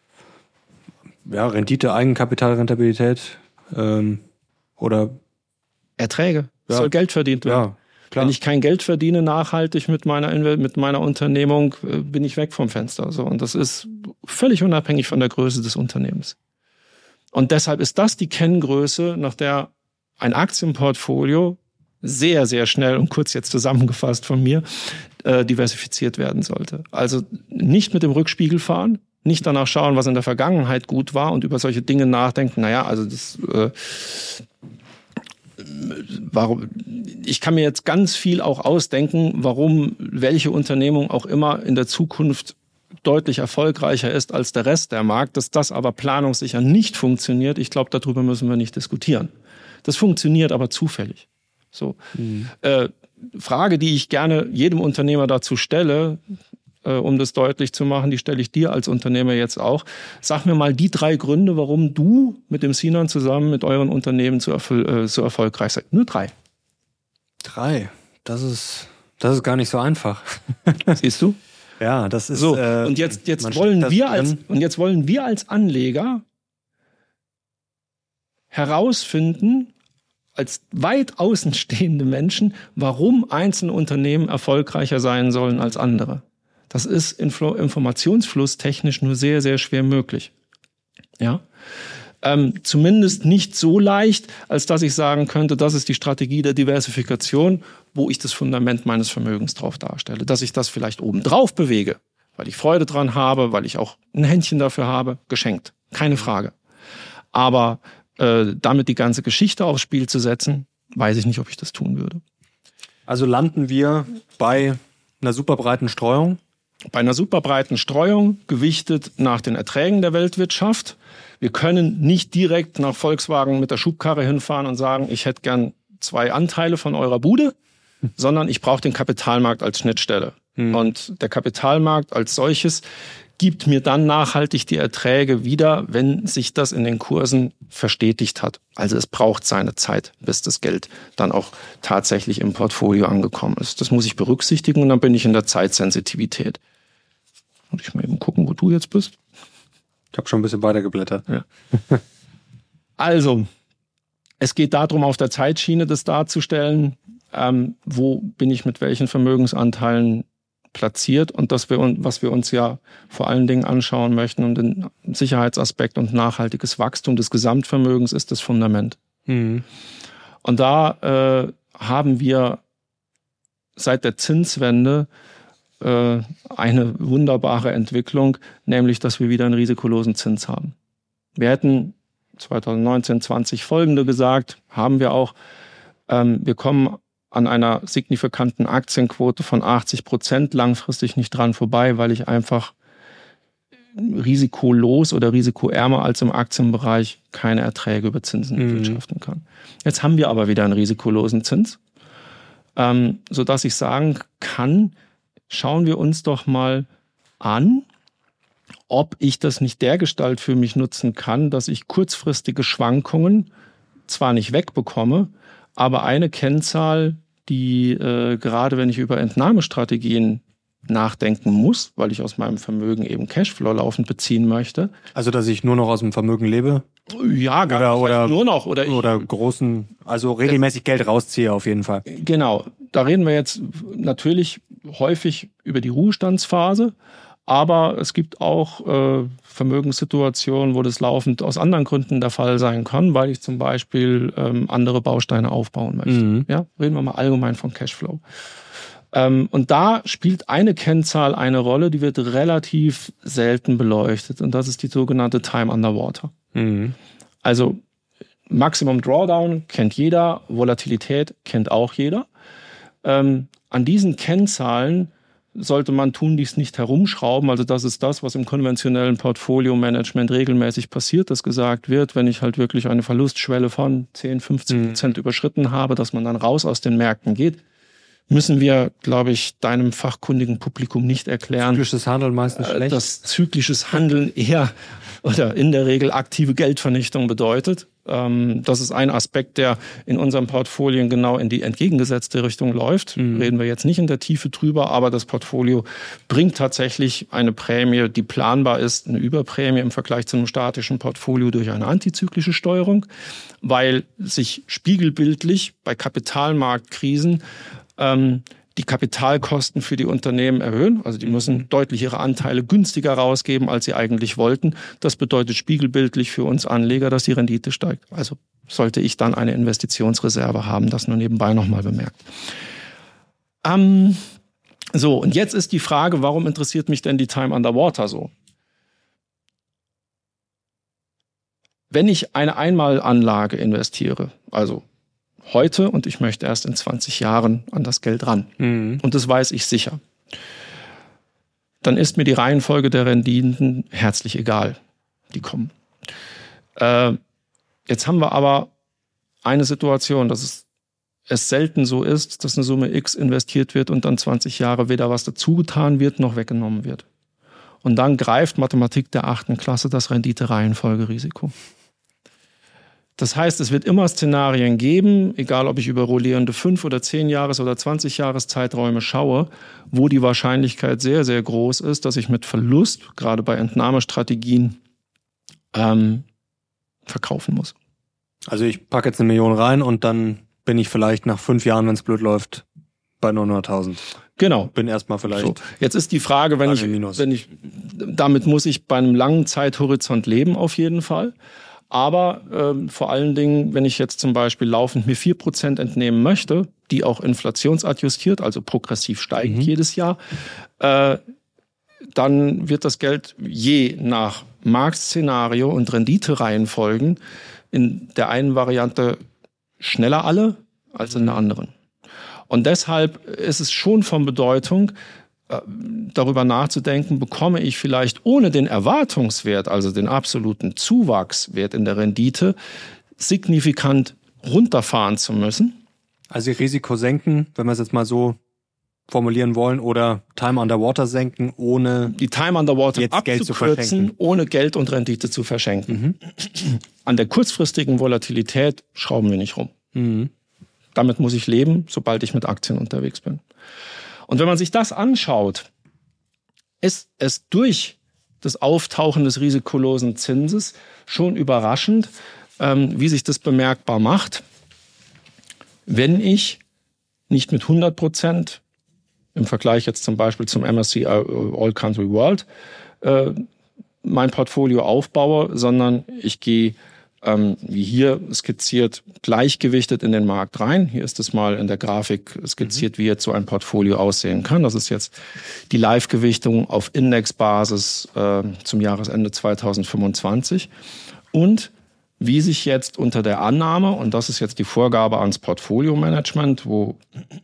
Ja, Rendite, Eigenkapital, Rentabilität ähm, oder Erträge. Es ja. soll Geld verdient werden. Ja, klar. Wenn ich kein Geld verdiene nachhaltig mit meiner, mit meiner Unternehmung, bin ich weg vom Fenster. So. Und das ist völlig unabhängig von der Größe des Unternehmens. Und deshalb ist das die Kenngröße, nach der ein Aktienportfolio sehr, sehr schnell und kurz jetzt zusammengefasst von mir äh, diversifiziert werden sollte. Also nicht mit dem Rückspiegel fahren, nicht danach schauen, was in der Vergangenheit gut war und über solche Dinge nachdenken. Naja, also das äh, warum, ich kann mir jetzt ganz viel auch ausdenken, warum welche Unternehmung auch immer in der Zukunft deutlich erfolgreicher ist als der Rest der Markt. Dass das aber planungssicher nicht funktioniert, ich glaube, darüber müssen wir nicht diskutieren. Das funktioniert aber zufällig. So. Mhm. Äh, Frage, die ich gerne jedem Unternehmer dazu stelle, äh, um das deutlich zu machen, die stelle ich dir als Unternehmer jetzt auch. Sag mir mal die drei Gründe, warum du mit dem Sinan zusammen mit euren Unternehmen so, erfol- äh, so erfolgreich seid. Nur drei. Drei? Das ist, das ist gar nicht so einfach. Siehst du? Ja, das ist so. Äh, und jetzt, jetzt wollen wir als und jetzt wollen wir als Anleger herausfinden, als weit außenstehende Menschen, warum einzelne Unternehmen erfolgreicher sein sollen als andere. Das ist info- informationsflusstechnisch nur sehr, sehr schwer möglich. Ja. Ähm, zumindest nicht so leicht, als dass ich sagen könnte, das ist die Strategie der Diversifikation, wo ich das Fundament meines Vermögens drauf darstelle. Dass ich das vielleicht obendrauf bewege, weil ich Freude dran habe, weil ich auch ein Händchen dafür habe, geschenkt. Keine Frage. Aber äh, damit die ganze Geschichte aufs Spiel zu setzen, weiß ich nicht, ob ich das tun würde. Also landen wir bei einer super breiten Streuung? Bei einer super breiten Streuung, gewichtet nach den Erträgen der Weltwirtschaft. Wir können nicht direkt nach Volkswagen mit der Schubkarre hinfahren und sagen, ich hätte gern zwei Anteile von eurer Bude, sondern ich brauche den Kapitalmarkt als Schnittstelle. Hm. Und der Kapitalmarkt als solches gibt mir dann nachhaltig die Erträge wieder, wenn sich das in den Kursen verstetigt hat. Also es braucht seine Zeit, bis das Geld dann auch tatsächlich im Portfolio angekommen ist. Das muss ich berücksichtigen und dann bin ich in der Zeitsensitivität. Muss ich mal eben gucken, wo du jetzt bist. Ich habe schon ein bisschen weitergeblättert. Ja. Also, es geht darum, auf der Zeitschiene das darzustellen, ähm, wo bin ich mit welchen Vermögensanteilen platziert und das wir, was wir uns ja vor allen Dingen anschauen möchten, um den Sicherheitsaspekt und nachhaltiges Wachstum des Gesamtvermögens ist das Fundament. Mhm. Und da äh, haben wir seit der Zinswende äh, eine wunderbare Entwicklung, nämlich, dass wir wieder einen risikolosen Zins haben. Wir hätten zwanzig neunzehn, zwanzig folgende gesagt, haben wir auch, ähm, wir kommen an einer signifikanten Aktienquote von achtzig Prozent langfristig nicht dran vorbei, weil ich einfach risikolos oder risikoärmer als im Aktienbereich keine Erträge über Zinsen mhm. wirtschaften kann. Jetzt haben wir aber wieder einen risikolosen Zins, ähm, sodass ich sagen kann, schauen wir uns doch mal an, ob ich das nicht dergestalt für mich nutzen kann, dass ich kurzfristige Schwankungen zwar nicht wegbekomme, aber eine Kennzahl, die äh, gerade wenn ich über Entnahmestrategien nachdenken muss, weil ich aus meinem Vermögen eben Cashflow laufend beziehen möchte. Also, dass ich nur noch aus dem Vermögen lebe? Ja, gar oder, oder nur noch. Oder, ich, oder großen, also regelmäßig Geld rausziehe auf jeden Fall. Genau, da reden wir jetzt natürlich häufig über die Ruhestandsphase, aber es gibt auch äh, Vermögenssituationen, wo das laufend aus anderen Gründen der Fall sein kann, weil ich zum Beispiel ähm, andere Bausteine aufbauen möchte. Mhm. Ja, reden wir mal allgemein von Cashflow. Ähm, und da spielt eine Kennzahl eine Rolle, die wird relativ selten beleuchtet. Und das ist die sogenannte Time Underwater. Mhm. Also Maximum Drawdown kennt jeder, Volatilität kennt auch jeder. Ähm, an diesen Kennzahlen sollte man tun, dies nicht herumschrauben. Also das ist das, was im konventionellen Portfolio-Management regelmäßig passiert, dass gesagt wird, wenn ich halt wirklich eine Verlustschwelle von zehn, fünfzehn Prozent mhm. überschritten habe, dass man dann raus aus den Märkten geht. Müssen wir, glaube ich, deinem fachkundigen Publikum nicht erklären. Zyklisches Handeln meistens schlecht. Dass zyklisches Handeln eher oder in der Regel aktive Geldvernichtung bedeutet. Das ist ein Aspekt, der in unserem Portfolio genau in die entgegengesetzte Richtung läuft. Mhm. Reden wir jetzt nicht in der Tiefe drüber, aber das Portfolio bringt tatsächlich eine Prämie, die planbar ist, eine Überprämie im Vergleich zu einem statischen Portfolio durch eine antizyklische Steuerung, weil sich spiegelbildlich bei Kapitalmarktkrisen ähm, die Kapitalkosten für die Unternehmen erhöhen. Also die müssen deutlich ihre Anteile günstiger rausgeben, als sie eigentlich wollten. Das bedeutet spiegelbildlich für uns Anleger, dass die Rendite steigt. Also sollte ich dann eine Investitionsreserve haben, das nur nebenbei nochmal bemerkt. Ähm, so, und jetzt ist die Frage, warum interessiert mich denn die Time Underwater so? Wenn ich eine Einmalanlage investiere, also heute und ich möchte erst in zwanzig Jahren an das Geld ran. Mhm. Und das weiß ich sicher. Dann ist mir die Reihenfolge der Renditen herzlich egal. Die kommen. Äh, jetzt haben wir aber eine Situation, dass es, es selten so ist, dass eine Summe X investiert wird und dann zwanzig Jahre weder was dazugetan wird, noch weggenommen wird. Und dann greift Mathematik der achten Klasse das Rendite-Reihenfolgerisiko. Das heißt, es wird immer Szenarien geben, egal ob ich über rollierende fünf- oder zehn Jahres- oder zwanzig Jahreszeiträume schaue, wo die Wahrscheinlichkeit sehr, sehr groß ist, dass ich mit Verlust, gerade bei Entnahmestrategien, ähm, verkaufen muss. Also ich packe jetzt eine Million rein und dann bin ich vielleicht nach fünf Jahren, wenn es blöd läuft, bei neunhunderttausend. Genau. Bin erstmal vielleicht. So. Jetzt ist die Frage, wenn ich, wenn ich, damit muss ich bei einem langen Zeithorizont leben, auf jeden Fall. Aber ähm, vor allen Dingen, wenn ich jetzt zum Beispiel laufend mir vier Prozent entnehmen möchte, die auch inflationsadjustiert, also progressiv steigend mhm. jedes Jahr, äh, dann wird das Geld je nach Marktszenario und Renditereihenfolgen in der einen Variante schneller alle als in der anderen. Und deshalb ist es schon von Bedeutung, darüber nachzudenken, bekomme ich vielleicht ohne den Erwartungswert, also den absoluten Zuwachswert in der Rendite, signifikant runterfahren zu müssen. Also Risiko senken, wenn wir es jetzt mal so formulieren wollen, oder Time Underwater senken, ohne die Time Underwater jetzt Geld zu verschenken, ohne Geld und Rendite zu verschenken. Mhm. An der kurzfristigen Volatilität schrauben wir nicht rum. Mhm. Damit muss ich leben, sobald ich mit Aktien unterwegs bin. Und wenn man sich das anschaut, ist es durch das Auftauchen des risikolosen Zinses schon überraschend, ähm, wie sich das bemerkbar macht, wenn ich nicht mit hundert Prozent im Vergleich jetzt zum Beispiel zum M S C I All Country World äh, mein Portfolio aufbaue, sondern ich gehe, ähm, wie hier skizziert, gleichgewichtet in den Markt rein. Hier ist es mal in der Grafik skizziert, mhm. wie jetzt so ein Portfolio aussehen kann. Das ist jetzt die Live-Gewichtung auf Indexbasis äh, zum Jahresende zweitausendfünfundzwanzig. Und wie sich jetzt unter der Annahme, und das ist jetzt die Vorgabe ans Portfolio-Management, wo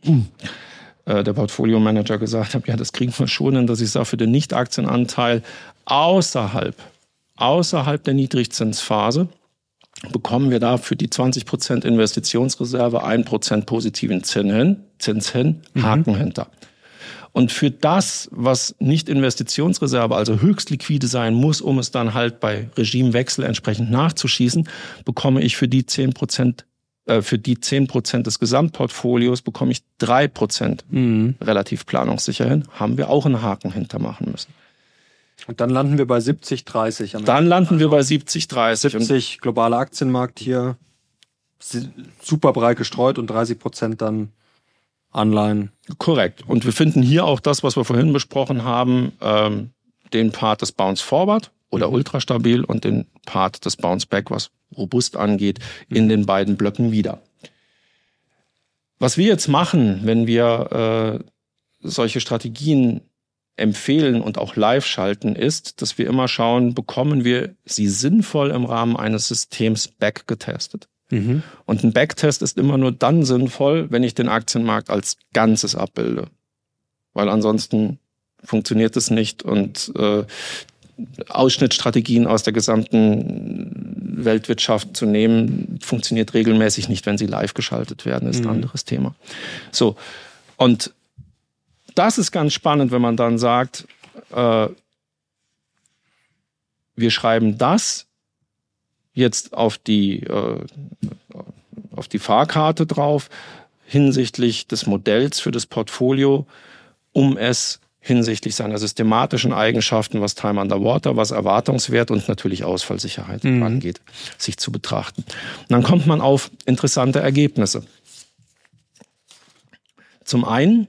äh, der Portfolio-Manager gesagt hat, ja, das kriegen wir schon hin, dass ich sage, für den Nicht-Aktienanteil außerhalb, außerhalb der Niedrigzinsphase bekommen wir da für die zwanzig Prozent Investitionsreserve ein Prozent positiven Zins hin, Zins hin, Haken mhm. hinter. Und für das, was nicht Investitionsreserve, also höchst liquide sein muss, um es dann halt bei Regimewechsel entsprechend nachzuschießen, bekomme ich für die zehn Prozent, äh, für die zehn Prozent des Gesamtportfolios bekomme ich drei Prozent mhm. relativ planungssicher hin. Haben wir auch einen Haken hintermachen müssen. Und dann landen wir bei siebzig dreißig. Dann landen wir bei siebzig dreißig. siebzig globaler Aktienmarkt hier, super breit gestreut, und dreißig Prozent dann Anleihen. Korrekt. Und wir finden hier auch das, was wir vorhin besprochen haben, ähm, den Part des Bounce Forward oder mhm. ultrastabil und den Part des Bounce Back, was robust angeht, mhm. in den beiden Blöcken wieder. Was wir jetzt machen, wenn wir äh, solche Strategien empfehlen und auch live schalten, ist, dass wir immer schauen, bekommen wir sie sinnvoll im Rahmen eines Systems back getestet. Mhm. Und ein Backtest ist immer nur dann sinnvoll, wenn ich den Aktienmarkt als Ganzes abbilde. Weil ansonsten funktioniert es nicht, und äh, Ausschnittstrategien aus der gesamten Weltwirtschaft zu nehmen, funktioniert regelmäßig nicht, wenn sie live geschaltet werden, ist mhm. ein anderes Thema. So, und das ist ganz spannend, wenn man dann sagt, äh, wir schreiben das jetzt auf die, äh, auf die Fahrkarte drauf hinsichtlich des Modells für das Portfolio, um es hinsichtlich seiner systematischen Eigenschaften, was Time Underwater, was Erwartungswert und natürlich Ausfallsicherheit mhm. angeht, sich zu betrachten. Und dann kommt man auf interessante Ergebnisse. Zum einen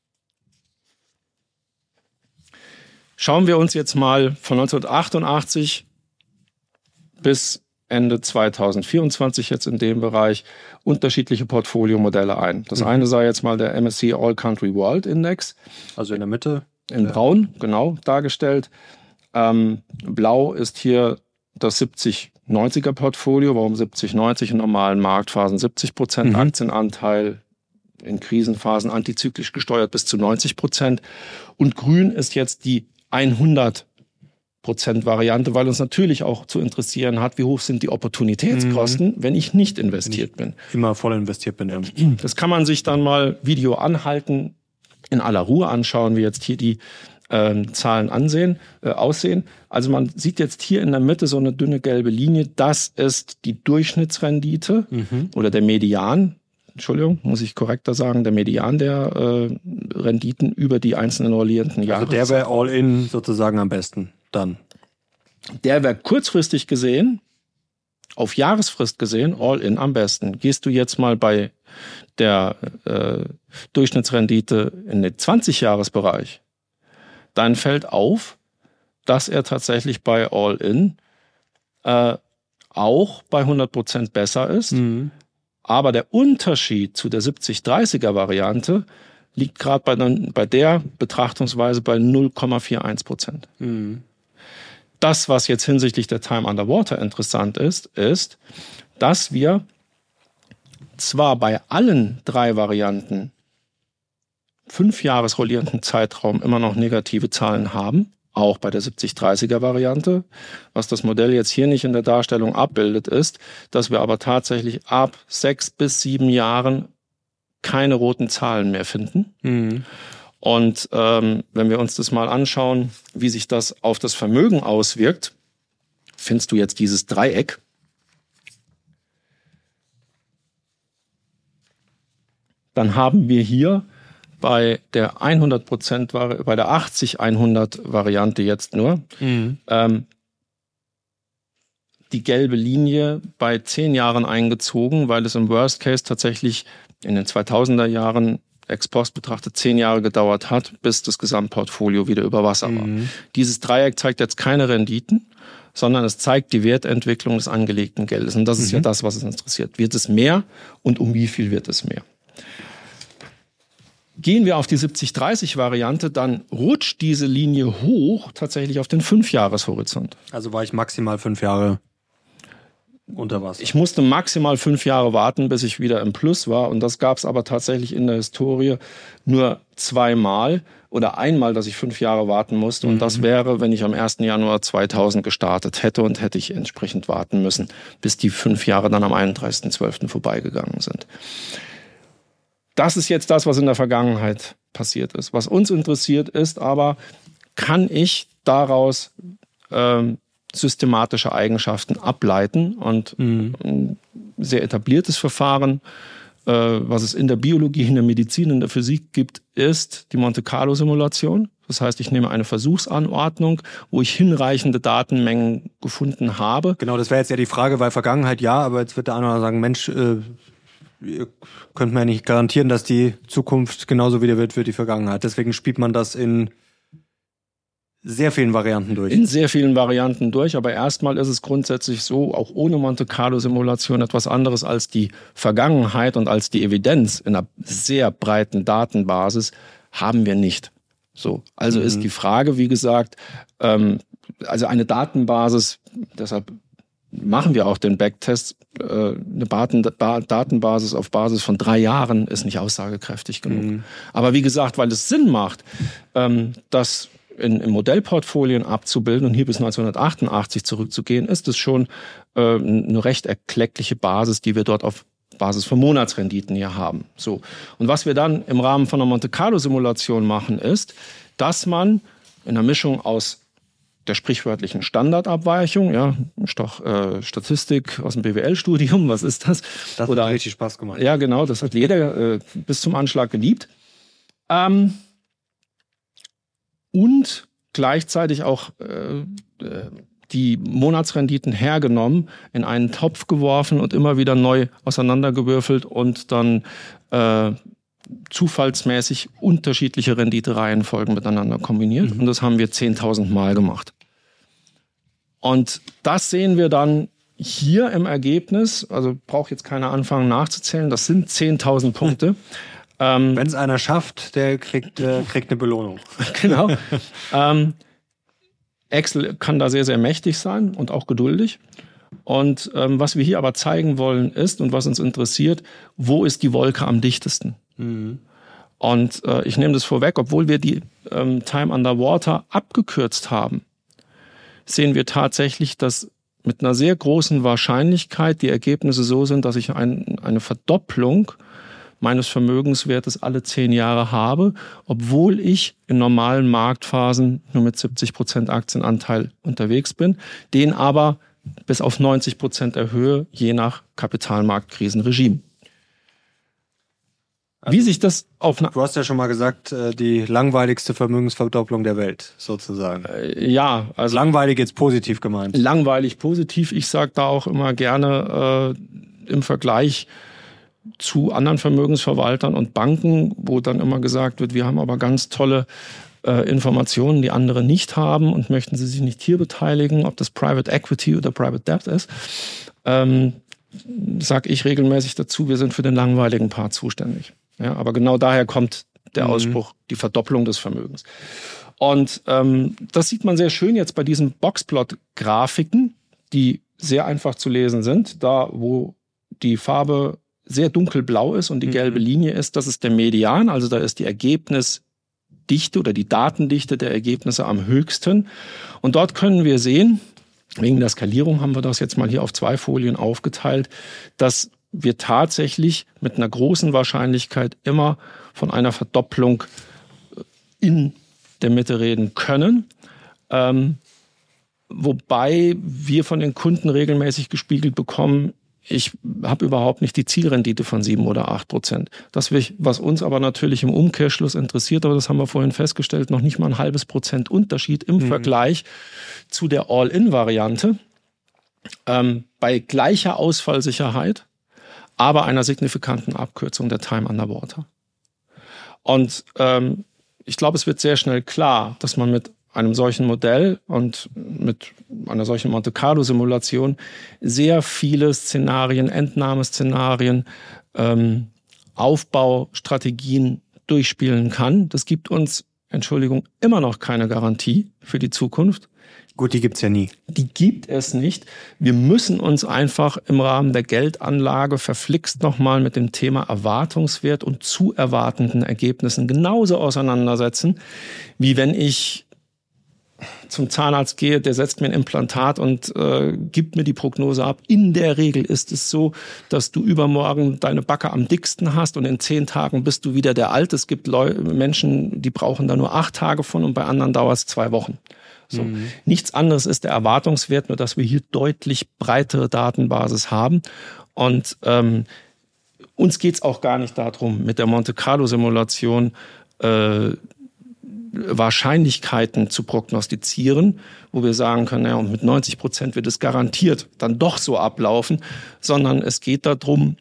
schauen wir uns jetzt mal von neunzehnhundertachtundachtzig bis Ende zweitausendvierundzwanzig jetzt in dem Bereich unterschiedliche Portfoliomodelle ein. Das mhm. eine sei jetzt mal der M S C I All Country World Index. Also in der Mitte. In ja. Braun, genau, dargestellt. Ähm, Blau ist hier das siebzig neunziger Portfolio. Warum siebzig neunzig? In normalen Marktphasen siebzig Prozent mhm. Aktienanteil, in Krisenphasen antizyklisch gesteuert bis zu neunzig Prozent. Und grün ist jetzt die hundert Prozent Variante, weil uns natürlich auch zu interessieren hat, wie hoch sind die Opportunitätskosten, mhm. wenn ich nicht investiert bin. Immer voll investiert bin. Ja. Das kann man sich dann mal Video anhalten, in aller Ruhe anschauen, wie jetzt hier die äh, Zahlen ansehen, äh, aussehen. Also man sieht jetzt hier in der Mitte so eine dünne gelbe Linie. Das ist die Durchschnittsrendite mhm. oder der Median. Entschuldigung, muss ich korrekter sagen, der Median der äh, Renditen über die einzelnen rollierenden Jahre. Also der wäre all-in sozusagen am besten dann. Der wäre kurzfristig gesehen, auf Jahresfrist gesehen, all-in am besten. Gehst du jetzt mal bei der äh, Durchschnittsrendite in den zwanzig-Jahres-Bereich, dann fällt auf, dass er tatsächlich bei all-in äh, auch bei hundert Prozent besser ist. Mhm. Aber der Unterschied zu der siebzig dreißiger Variante liegt gerade bei, bei der Betrachtungsweise bei null Komma einundvierzig Prozent. Mhm. Das, was jetzt hinsichtlich der Time Underwater interessant ist, ist, dass wir zwar bei allen drei Varianten fünf Jahres rollierenden Zeitraum immer noch negative Zahlen haben, auch bei der siebzig dreißiger Variante. Was das Modell jetzt hier nicht in der Darstellung abbildet, ist, dass wir aber tatsächlich ab sechs bis sieben Jahren keine roten Zahlen mehr finden. Mhm. Und ähm, wenn wir uns das mal anschauen, wie sich das auf das Vermögen auswirkt, findest du jetzt dieses Dreieck. Dann haben wir hier bei der hundert Prozent, bei der achtzig hundert Variante jetzt nur, mhm. ähm, die gelbe Linie bei zehn Jahren eingezogen, weil es im Worst Case tatsächlich in den zweitausender Jahren ex post betrachtet zehn Jahre gedauert hat, bis das Gesamtportfolio wieder über Wasser war. Mhm. Dieses Dreieck zeigt jetzt keine Renditen, sondern es zeigt die Wertentwicklung des angelegten Geldes. Und das ist mhm. ja das, was es interessiert. Wird es mehr und um wie viel wird es mehr? Gehen wir auf die siebzig dreißig Variante, dann rutscht diese Linie hoch tatsächlich auf den fünf-Jahres-Horizont. Also war ich maximal fünf Jahre unter Wasser. Ich musste maximal fünf Jahre warten, bis ich wieder im Plus war. Und das gab es aber tatsächlich in der Historie nur zweimal oder einmal, dass ich fünf Jahre warten musste. Und mhm. das wäre, wenn ich am ersten Januar zweitausend gestartet hätte und hätte ich entsprechend warten müssen, bis die fünf Jahre dann am einunddreißigsten zwölften vorbeigegangen sind. Das ist jetzt das, was in der Vergangenheit passiert ist. Was uns interessiert ist aber, kann ich daraus ähm, systematische Eigenschaften ableiten? Und mhm. ein sehr etabliertes Verfahren, äh, was es in der Biologie, in der Medizin, in der Physik gibt, ist die Monte-Carlo-Simulation. Das heißt, ich nehme eine Versuchsanordnung, wo ich hinreichende Datenmengen gefunden habe. Genau, das wäre jetzt ja die Frage, weil Vergangenheit ja, aber jetzt wird der andere sagen, Mensch, äh ihr könnt mir ja nicht garantieren, dass die Zukunft genauso wieder wird wie die Vergangenheit. Deswegen spielt man das in sehr vielen Varianten durch. In sehr vielen Varianten durch, aber erstmal ist es grundsätzlich so, auch ohne Monte-Carlo-Simulation etwas anderes als die Vergangenheit und als die Evidenz in einer sehr breiten Datenbasis haben wir nicht. So, also mhm. ist die Frage, wie gesagt, ähm, also eine Datenbasis, deshalb machen wir auch den Backtest. Äh, eine Daten, Datenbasis auf Basis von drei Jahren ist nicht aussagekräftig genug. Mhm. Aber wie gesagt, weil es Sinn macht, ähm, das in, in Modellportfolien abzubilden und hier bis neunzehnhundertachtundachtzig zurückzugehen, ist es schon äh, eine recht erkleckliche Basis, die wir dort auf Basis von Monatsrenditen hier haben. So. Und was wir dann im Rahmen von einer Monte-Carlo-Simulation machen, ist, dass man in einer Mischung aus der sprichwörtlichen Standardabweichung, ja, Stoch, äh, Statistik aus dem B W L-Studium, was ist das? Das Oder, hat richtig Spaß gemacht. Ja, genau, das hat jeder äh, bis zum Anschlag geliebt. Ähm, und gleichzeitig auch äh, die Monatsrenditen hergenommen, in einen Topf geworfen und immer wieder neu auseinandergewürfelt und dann äh, zufallsmäßig unterschiedliche Renditereihenfolgen miteinander kombiniert. Mhm. Und das haben wir zehntausend Mal gemacht. Und das sehen wir dann hier im Ergebnis. Also braucht jetzt keiner anfangen nachzuzählen. Das sind zehntausend Punkte. ähm, Wenn es einer schafft, der kriegt, äh, kriegt eine Belohnung. Genau. ähm, Excel kann da sehr, sehr mächtig sein und auch geduldig. Und ähm, was wir hier aber zeigen wollen ist und was uns interessiert, wo ist die Wolke am dichtesten? Mhm. Und äh, ich nehme das vorweg, obwohl wir die ähm, Time Underwater abgekürzt haben, sehen wir tatsächlich, dass mit einer sehr großen Wahrscheinlichkeit die Ergebnisse so sind, dass ich ein, eine Verdopplung meines Vermögenswertes alle zehn Jahre habe, obwohl ich in normalen Marktphasen nur mit siebzig Prozent Aktienanteil unterwegs bin, den aber bis auf neunzig Prozent erhöhe, je nach Kapitalmarktkrisenregime. Also, wie sich das auf... Du hast ja schon mal gesagt, die langweiligste Vermögensverdopplung der Welt, sozusagen. Äh, ja. Also langweilig jetzt positiv gemeint. Langweilig positiv. Ich sage da auch immer gerne äh, im Vergleich zu anderen Vermögensverwaltern und Banken, wo dann immer gesagt wird, wir haben aber ganz tolle äh, Informationen, die andere nicht haben und möchten sie sich nicht hier beteiligen, ob das Private Equity oder Private Debt ist, ähm, sage ich regelmäßig dazu, wir sind für den langweiligen Part zuständig. Ja, aber genau daher kommt der mhm. Ausspruch, die Verdopplung des Vermögens. Und ähm, das sieht man sehr schön jetzt bei diesen Boxplot-Grafiken, die sehr einfach zu lesen sind. Da, wo die Farbe sehr dunkelblau ist und die gelbe mhm. Linie ist, das ist der Median. Also da ist die Ergebnisdichte oder die Datendichte der Ergebnisse am höchsten. Und dort können wir sehen, wegen der Skalierung haben wir das jetzt mal hier auf zwei Folien aufgeteilt, dass wir tatsächlich mit einer großen Wahrscheinlichkeit immer von einer Verdopplung in der Mitte reden können. Ähm, wobei wir von den Kunden regelmäßig gespiegelt bekommen, ich habe überhaupt nicht die Zielrendite von sieben oder acht Prozent. Das, was uns aber natürlich im Umkehrschluss interessiert, aber das haben wir vorhin festgestellt, noch nicht mal ein halbes Prozent Unterschied im mhm. Vergleich zu der All-In-Variante. Ähm, bei gleicher Ausfallsicherheit, aber einer signifikanten Abkürzung der Time Underwater. Und ähm, ich glaube, es wird sehr schnell klar, dass man mit einem solchen Modell und mit einer solchen Monte-Carlo-Simulation sehr viele Szenarien, Entnahmeszenarien, ähm, Aufbaustrategien durchspielen kann. Das gibt uns, Entschuldigung, immer noch keine Garantie für die Zukunft. Gut, die gibt's ja nie. Die gibt es nicht. Wir müssen uns einfach im Rahmen der Geldanlage verflixt nochmal mit dem Thema Erwartungswert und zu erwartenden Ergebnissen genauso auseinandersetzen, wie wenn ich zum Zahnarzt gehe, der setzt mir ein Implantat und äh, gibt mir die Prognose ab. In der Regel ist es so, dass du übermorgen deine Backe am dicksten hast und in zehn Tagen bist du wieder der Alte. Es gibt Leu- Menschen, die brauchen da nur acht Tage von und bei anderen dauert es zwei Wochen. So. Mhm. Nichts anderes ist der Erwartungswert, nur dass wir hier deutlich breitere Datenbasis haben. Und ähm, uns geht es auch gar nicht darum, mit der Monte-Carlo-Simulation äh, Wahrscheinlichkeiten zu prognostizieren, wo wir sagen können, ja, und mit neunzig Prozent wird es garantiert dann doch so ablaufen, sondern es geht darum,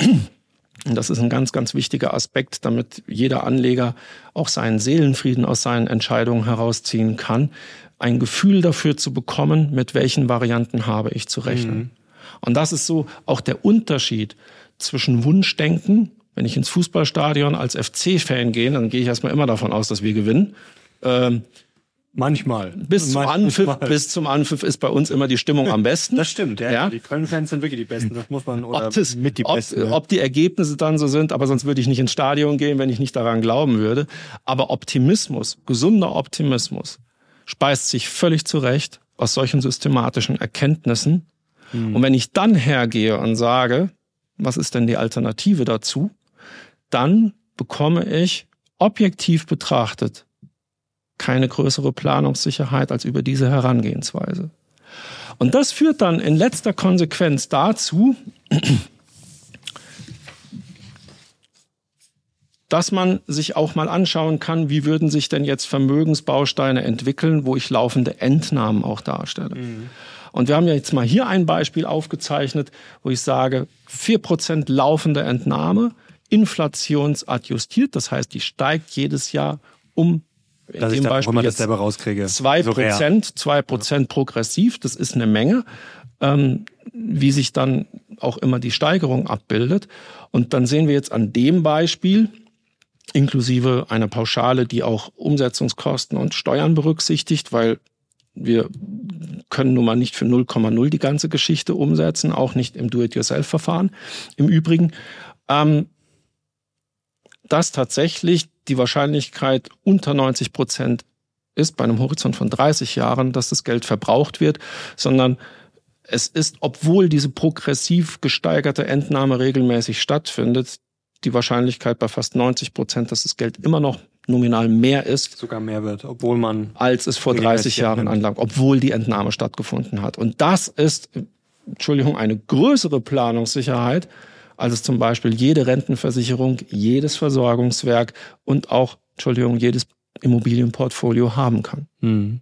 und das ist ein ganz, ganz wichtiger Aspekt, damit jeder Anleger auch seinen Seelenfrieden aus seinen Entscheidungen herausziehen kann, ein Gefühl dafür zu bekommen, mit welchen Varianten habe ich zu rechnen. Mhm. Und das ist so auch der Unterschied zwischen Wunschdenken. Wenn ich ins Fußballstadion als F C-Fan gehe, dann gehe ich erstmal immer davon aus, dass wir gewinnen. Ähm, Manchmal. Bis zum, Anpfiff, bis zum Anpfiff ist bei uns immer die Stimmung am besten. Das stimmt, ja. ja. Die Köln-Fans sind wirklich die Besten. Das muss man, oder ob das, mit die ob, Besten. Ja. Ob die Ergebnisse dann so sind, aber sonst würde ich nicht ins Stadion gehen, wenn ich nicht daran glauben würde. Aber Optimismus, gesunder Optimismus, speist sich völlig zurecht aus solchen systematischen Erkenntnissen. Hm. Und wenn ich dann hergehe und sage, was ist denn die Alternative dazu? Dann bekomme ich objektiv betrachtet keine größere Planungssicherheit als über diese Herangehensweise. Und das führt dann in letzter Konsequenz dazu, dass man sich auch mal anschauen kann, wie würden sich denn jetzt Vermögensbausteine entwickeln, wo ich laufende Entnahmen auch darstelle. Mhm. Und wir haben ja jetzt mal hier ein Beispiel aufgezeichnet, wo ich sage, vier Prozent laufende Entnahme, inflationsadjustiert, das heißt, die steigt jedes Jahr um in Dass dem ich Beispiel das jetzt selber rauskriege. zwei Prozent, so zwei Prozent progressiv, das ist eine Menge, ähm, wie sich dann auch immer die Steigerung abbildet. Und dann sehen wir jetzt an dem Beispiel, inklusive einer Pauschale, die auch Umsetzungskosten und Steuern berücksichtigt, weil wir können nun mal nicht für null Komma null die ganze Geschichte umsetzen, auch nicht im Do-it-yourself-Verfahren. Im Übrigen, ähm, dass tatsächlich die Wahrscheinlichkeit unter neunzig Prozent ist bei einem Horizont von dreißig Jahren, dass das Geld verbraucht wird, sondern es ist, obwohl diese progressiv gesteigerte Entnahme regelmäßig stattfindet, die Wahrscheinlichkeit bei fast neunzig Prozent, dass das Geld immer noch nominal mehr ist. Sogar mehr wird, obwohl man... Als es vor dreißig Jahren anlag, obwohl die Entnahme stattgefunden hat. Und das ist, Entschuldigung, eine größere Planungssicherheit, als es zum Beispiel jede Rentenversicherung, jedes Versorgungswerk und auch, Entschuldigung, jedes Immobilienportfolio haben kann. Hm.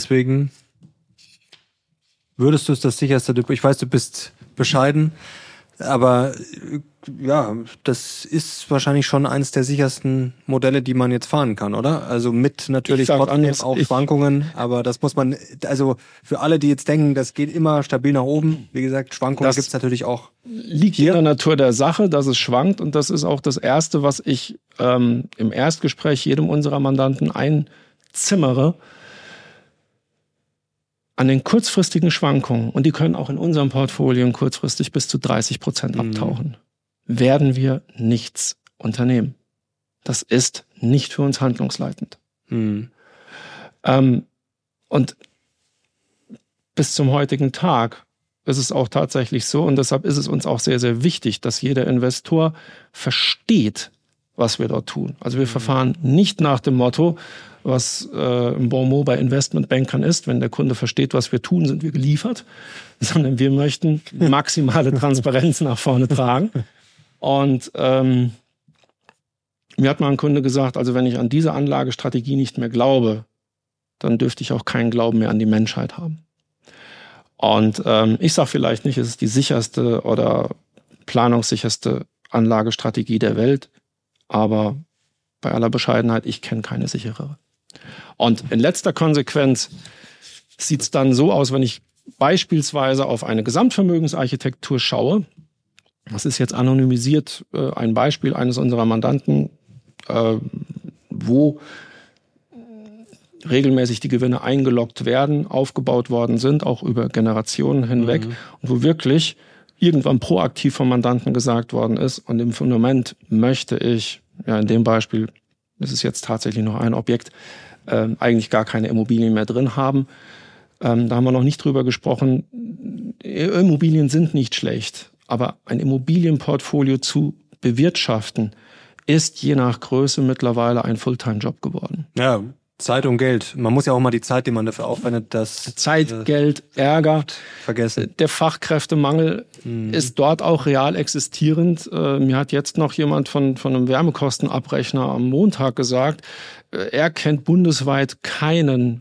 Deswegen würdest du es das sicherste, ich weiß, du bist bescheiden, Aber ja, das ist wahrscheinlich schon eines der sichersten Modelle, die man jetzt fahren kann, oder? Also mit natürlich trotzdem anders, auch Schwankungen, aber das muss man, also für alle, die jetzt denken, das geht immer stabil nach oben, wie gesagt, Schwankungen gibt es natürlich auch. Liegt hier in der Natur der Sache, dass es schwankt, und das ist auch das Erste, was ich ähm, im Erstgespräch jedem unserer Mandanten einzimmere. An den kurzfristigen Schwankungen, und die können auch in unserem Portfolio kurzfristig bis zu dreißig Prozent abtauchen, mhm. werden wir nichts unternehmen. Das ist nicht für uns handlungsleitend. Mhm. Ähm, und bis zum heutigen Tag ist es auch tatsächlich so, und deshalb ist es uns auch sehr, sehr wichtig, dass jeder Investor versteht, was wir dort tun. Also wir mhm. verfahren nicht nach dem Motto, was äh, ein Bon mot bei Investmentbankern ist: Wenn der Kunde versteht, was wir tun, sind wir geliefert. Sondern wir möchten maximale Transparenz nach vorne tragen. Und ähm, mir hat mal ein Kunde gesagt, also wenn ich an diese Anlagestrategie nicht mehr glaube, dann dürfte ich auch keinen Glauben mehr an die Menschheit haben. Und ähm, ich sage vielleicht nicht, es ist die sicherste oder planungssicherste Anlagestrategie der Welt, aber bei aller Bescheidenheit, ich kenne keine sicherere. Und in letzter Konsequenz sieht es dann so aus, wenn ich beispielsweise auf eine Gesamtvermögensarchitektur schaue. Das ist jetzt anonymisiert äh, ein Beispiel eines unserer Mandanten, äh, wo regelmäßig die Gewinne eingeloggt werden, aufgebaut worden sind, auch über Generationen hinweg. Mhm. Und wo wirklich irgendwann proaktiv vom Mandanten gesagt worden ist, und im Fundament möchte ich, ja in dem Beispiel, das ist jetzt tatsächlich noch ein Objekt, äh, eigentlich gar keine Immobilien mehr drin haben. Ähm, da haben wir noch nicht drüber gesprochen. Immobilien sind nicht schlecht, aber ein Immobilienportfolio zu bewirtschaften ist je nach Größe mittlerweile ein Fulltime-Job geworden. Ja, Zeit und Geld. Man muss ja auch mal die Zeit, die man dafür aufwendet, das Zeit, äh, Geld, Ärger vergessen. Der Fachkräftemangel mhm. ist dort auch real existierend. Äh, mir hat jetzt noch jemand von, von einem Wärmekostenabrechner am Montag gesagt, äh, er kennt bundesweit keinen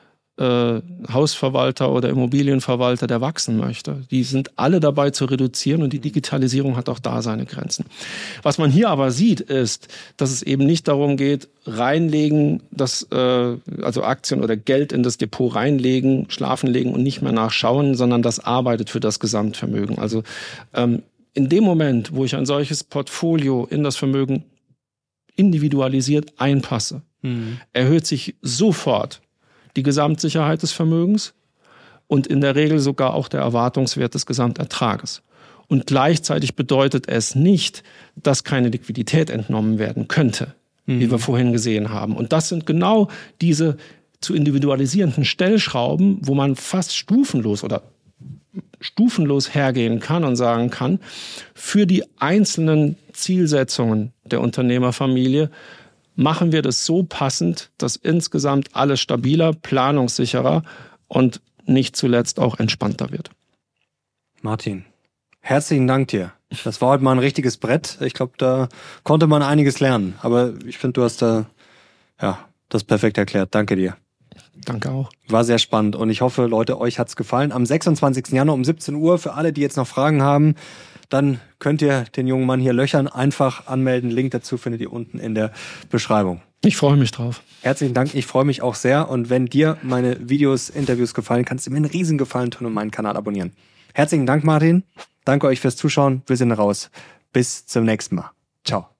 äh, Hausverwalter oder Immobilienverwalter, der wachsen möchte. Die sind alle dabei zu reduzieren, und die Digitalisierung hat auch da seine Grenzen. Was man hier aber sieht, ist, dass es eben nicht darum geht, reinlegen, das, äh, also Aktien oder Geld in das Depot reinlegen, schlafen legen und nicht mehr nachschauen, sondern das arbeitet für das Gesamtvermögen. Also ähm, in dem Moment, wo ich ein solches Portfolio in das Vermögen individualisiert einpasse, mhm. erhöht sich sofort die Gesamtsicherheit des Vermögens und in der Regel sogar auch der Erwartungswert des Gesamtertrages. Und gleichzeitig bedeutet es nicht, dass keine Liquidität entnommen werden könnte, mhm. wie wir vorhin gesehen haben. Und das sind genau diese zu individualisierenden Stellschrauben, wo man fast stufenlos oder stufenlos hergehen kann und sagen kann, für die einzelnen Zielsetzungen der Unternehmerfamilie machen wir das so passend, dass insgesamt alles stabiler, planungssicherer und nicht zuletzt auch entspannter wird. Martin, herzlichen Dank dir. Das war heute mal ein richtiges Brett. Ich glaube, da konnte man einiges lernen. Aber ich finde, du hast da ja das perfekt erklärt. Danke dir. Danke auch. War sehr spannend, und ich hoffe, Leute, euch hat's gefallen. Am sechsundzwanzigsten Januar um siebzehn Uhr, für alle, die jetzt noch Fragen haben, dann könnt ihr den jungen Mann hier löchern. Einfach anmelden. Link dazu findet ihr unten in der Beschreibung. Ich freue mich drauf. Herzlichen Dank. Ich freue mich auch sehr. Und wenn dir meine Videos, Interviews gefallen, kannst du mir einen riesen Gefallen tun und meinen Kanal abonnieren. Herzlichen Dank, Martin. Danke euch fürs Zuschauen. Wir sind raus. Bis zum nächsten Mal. Ciao.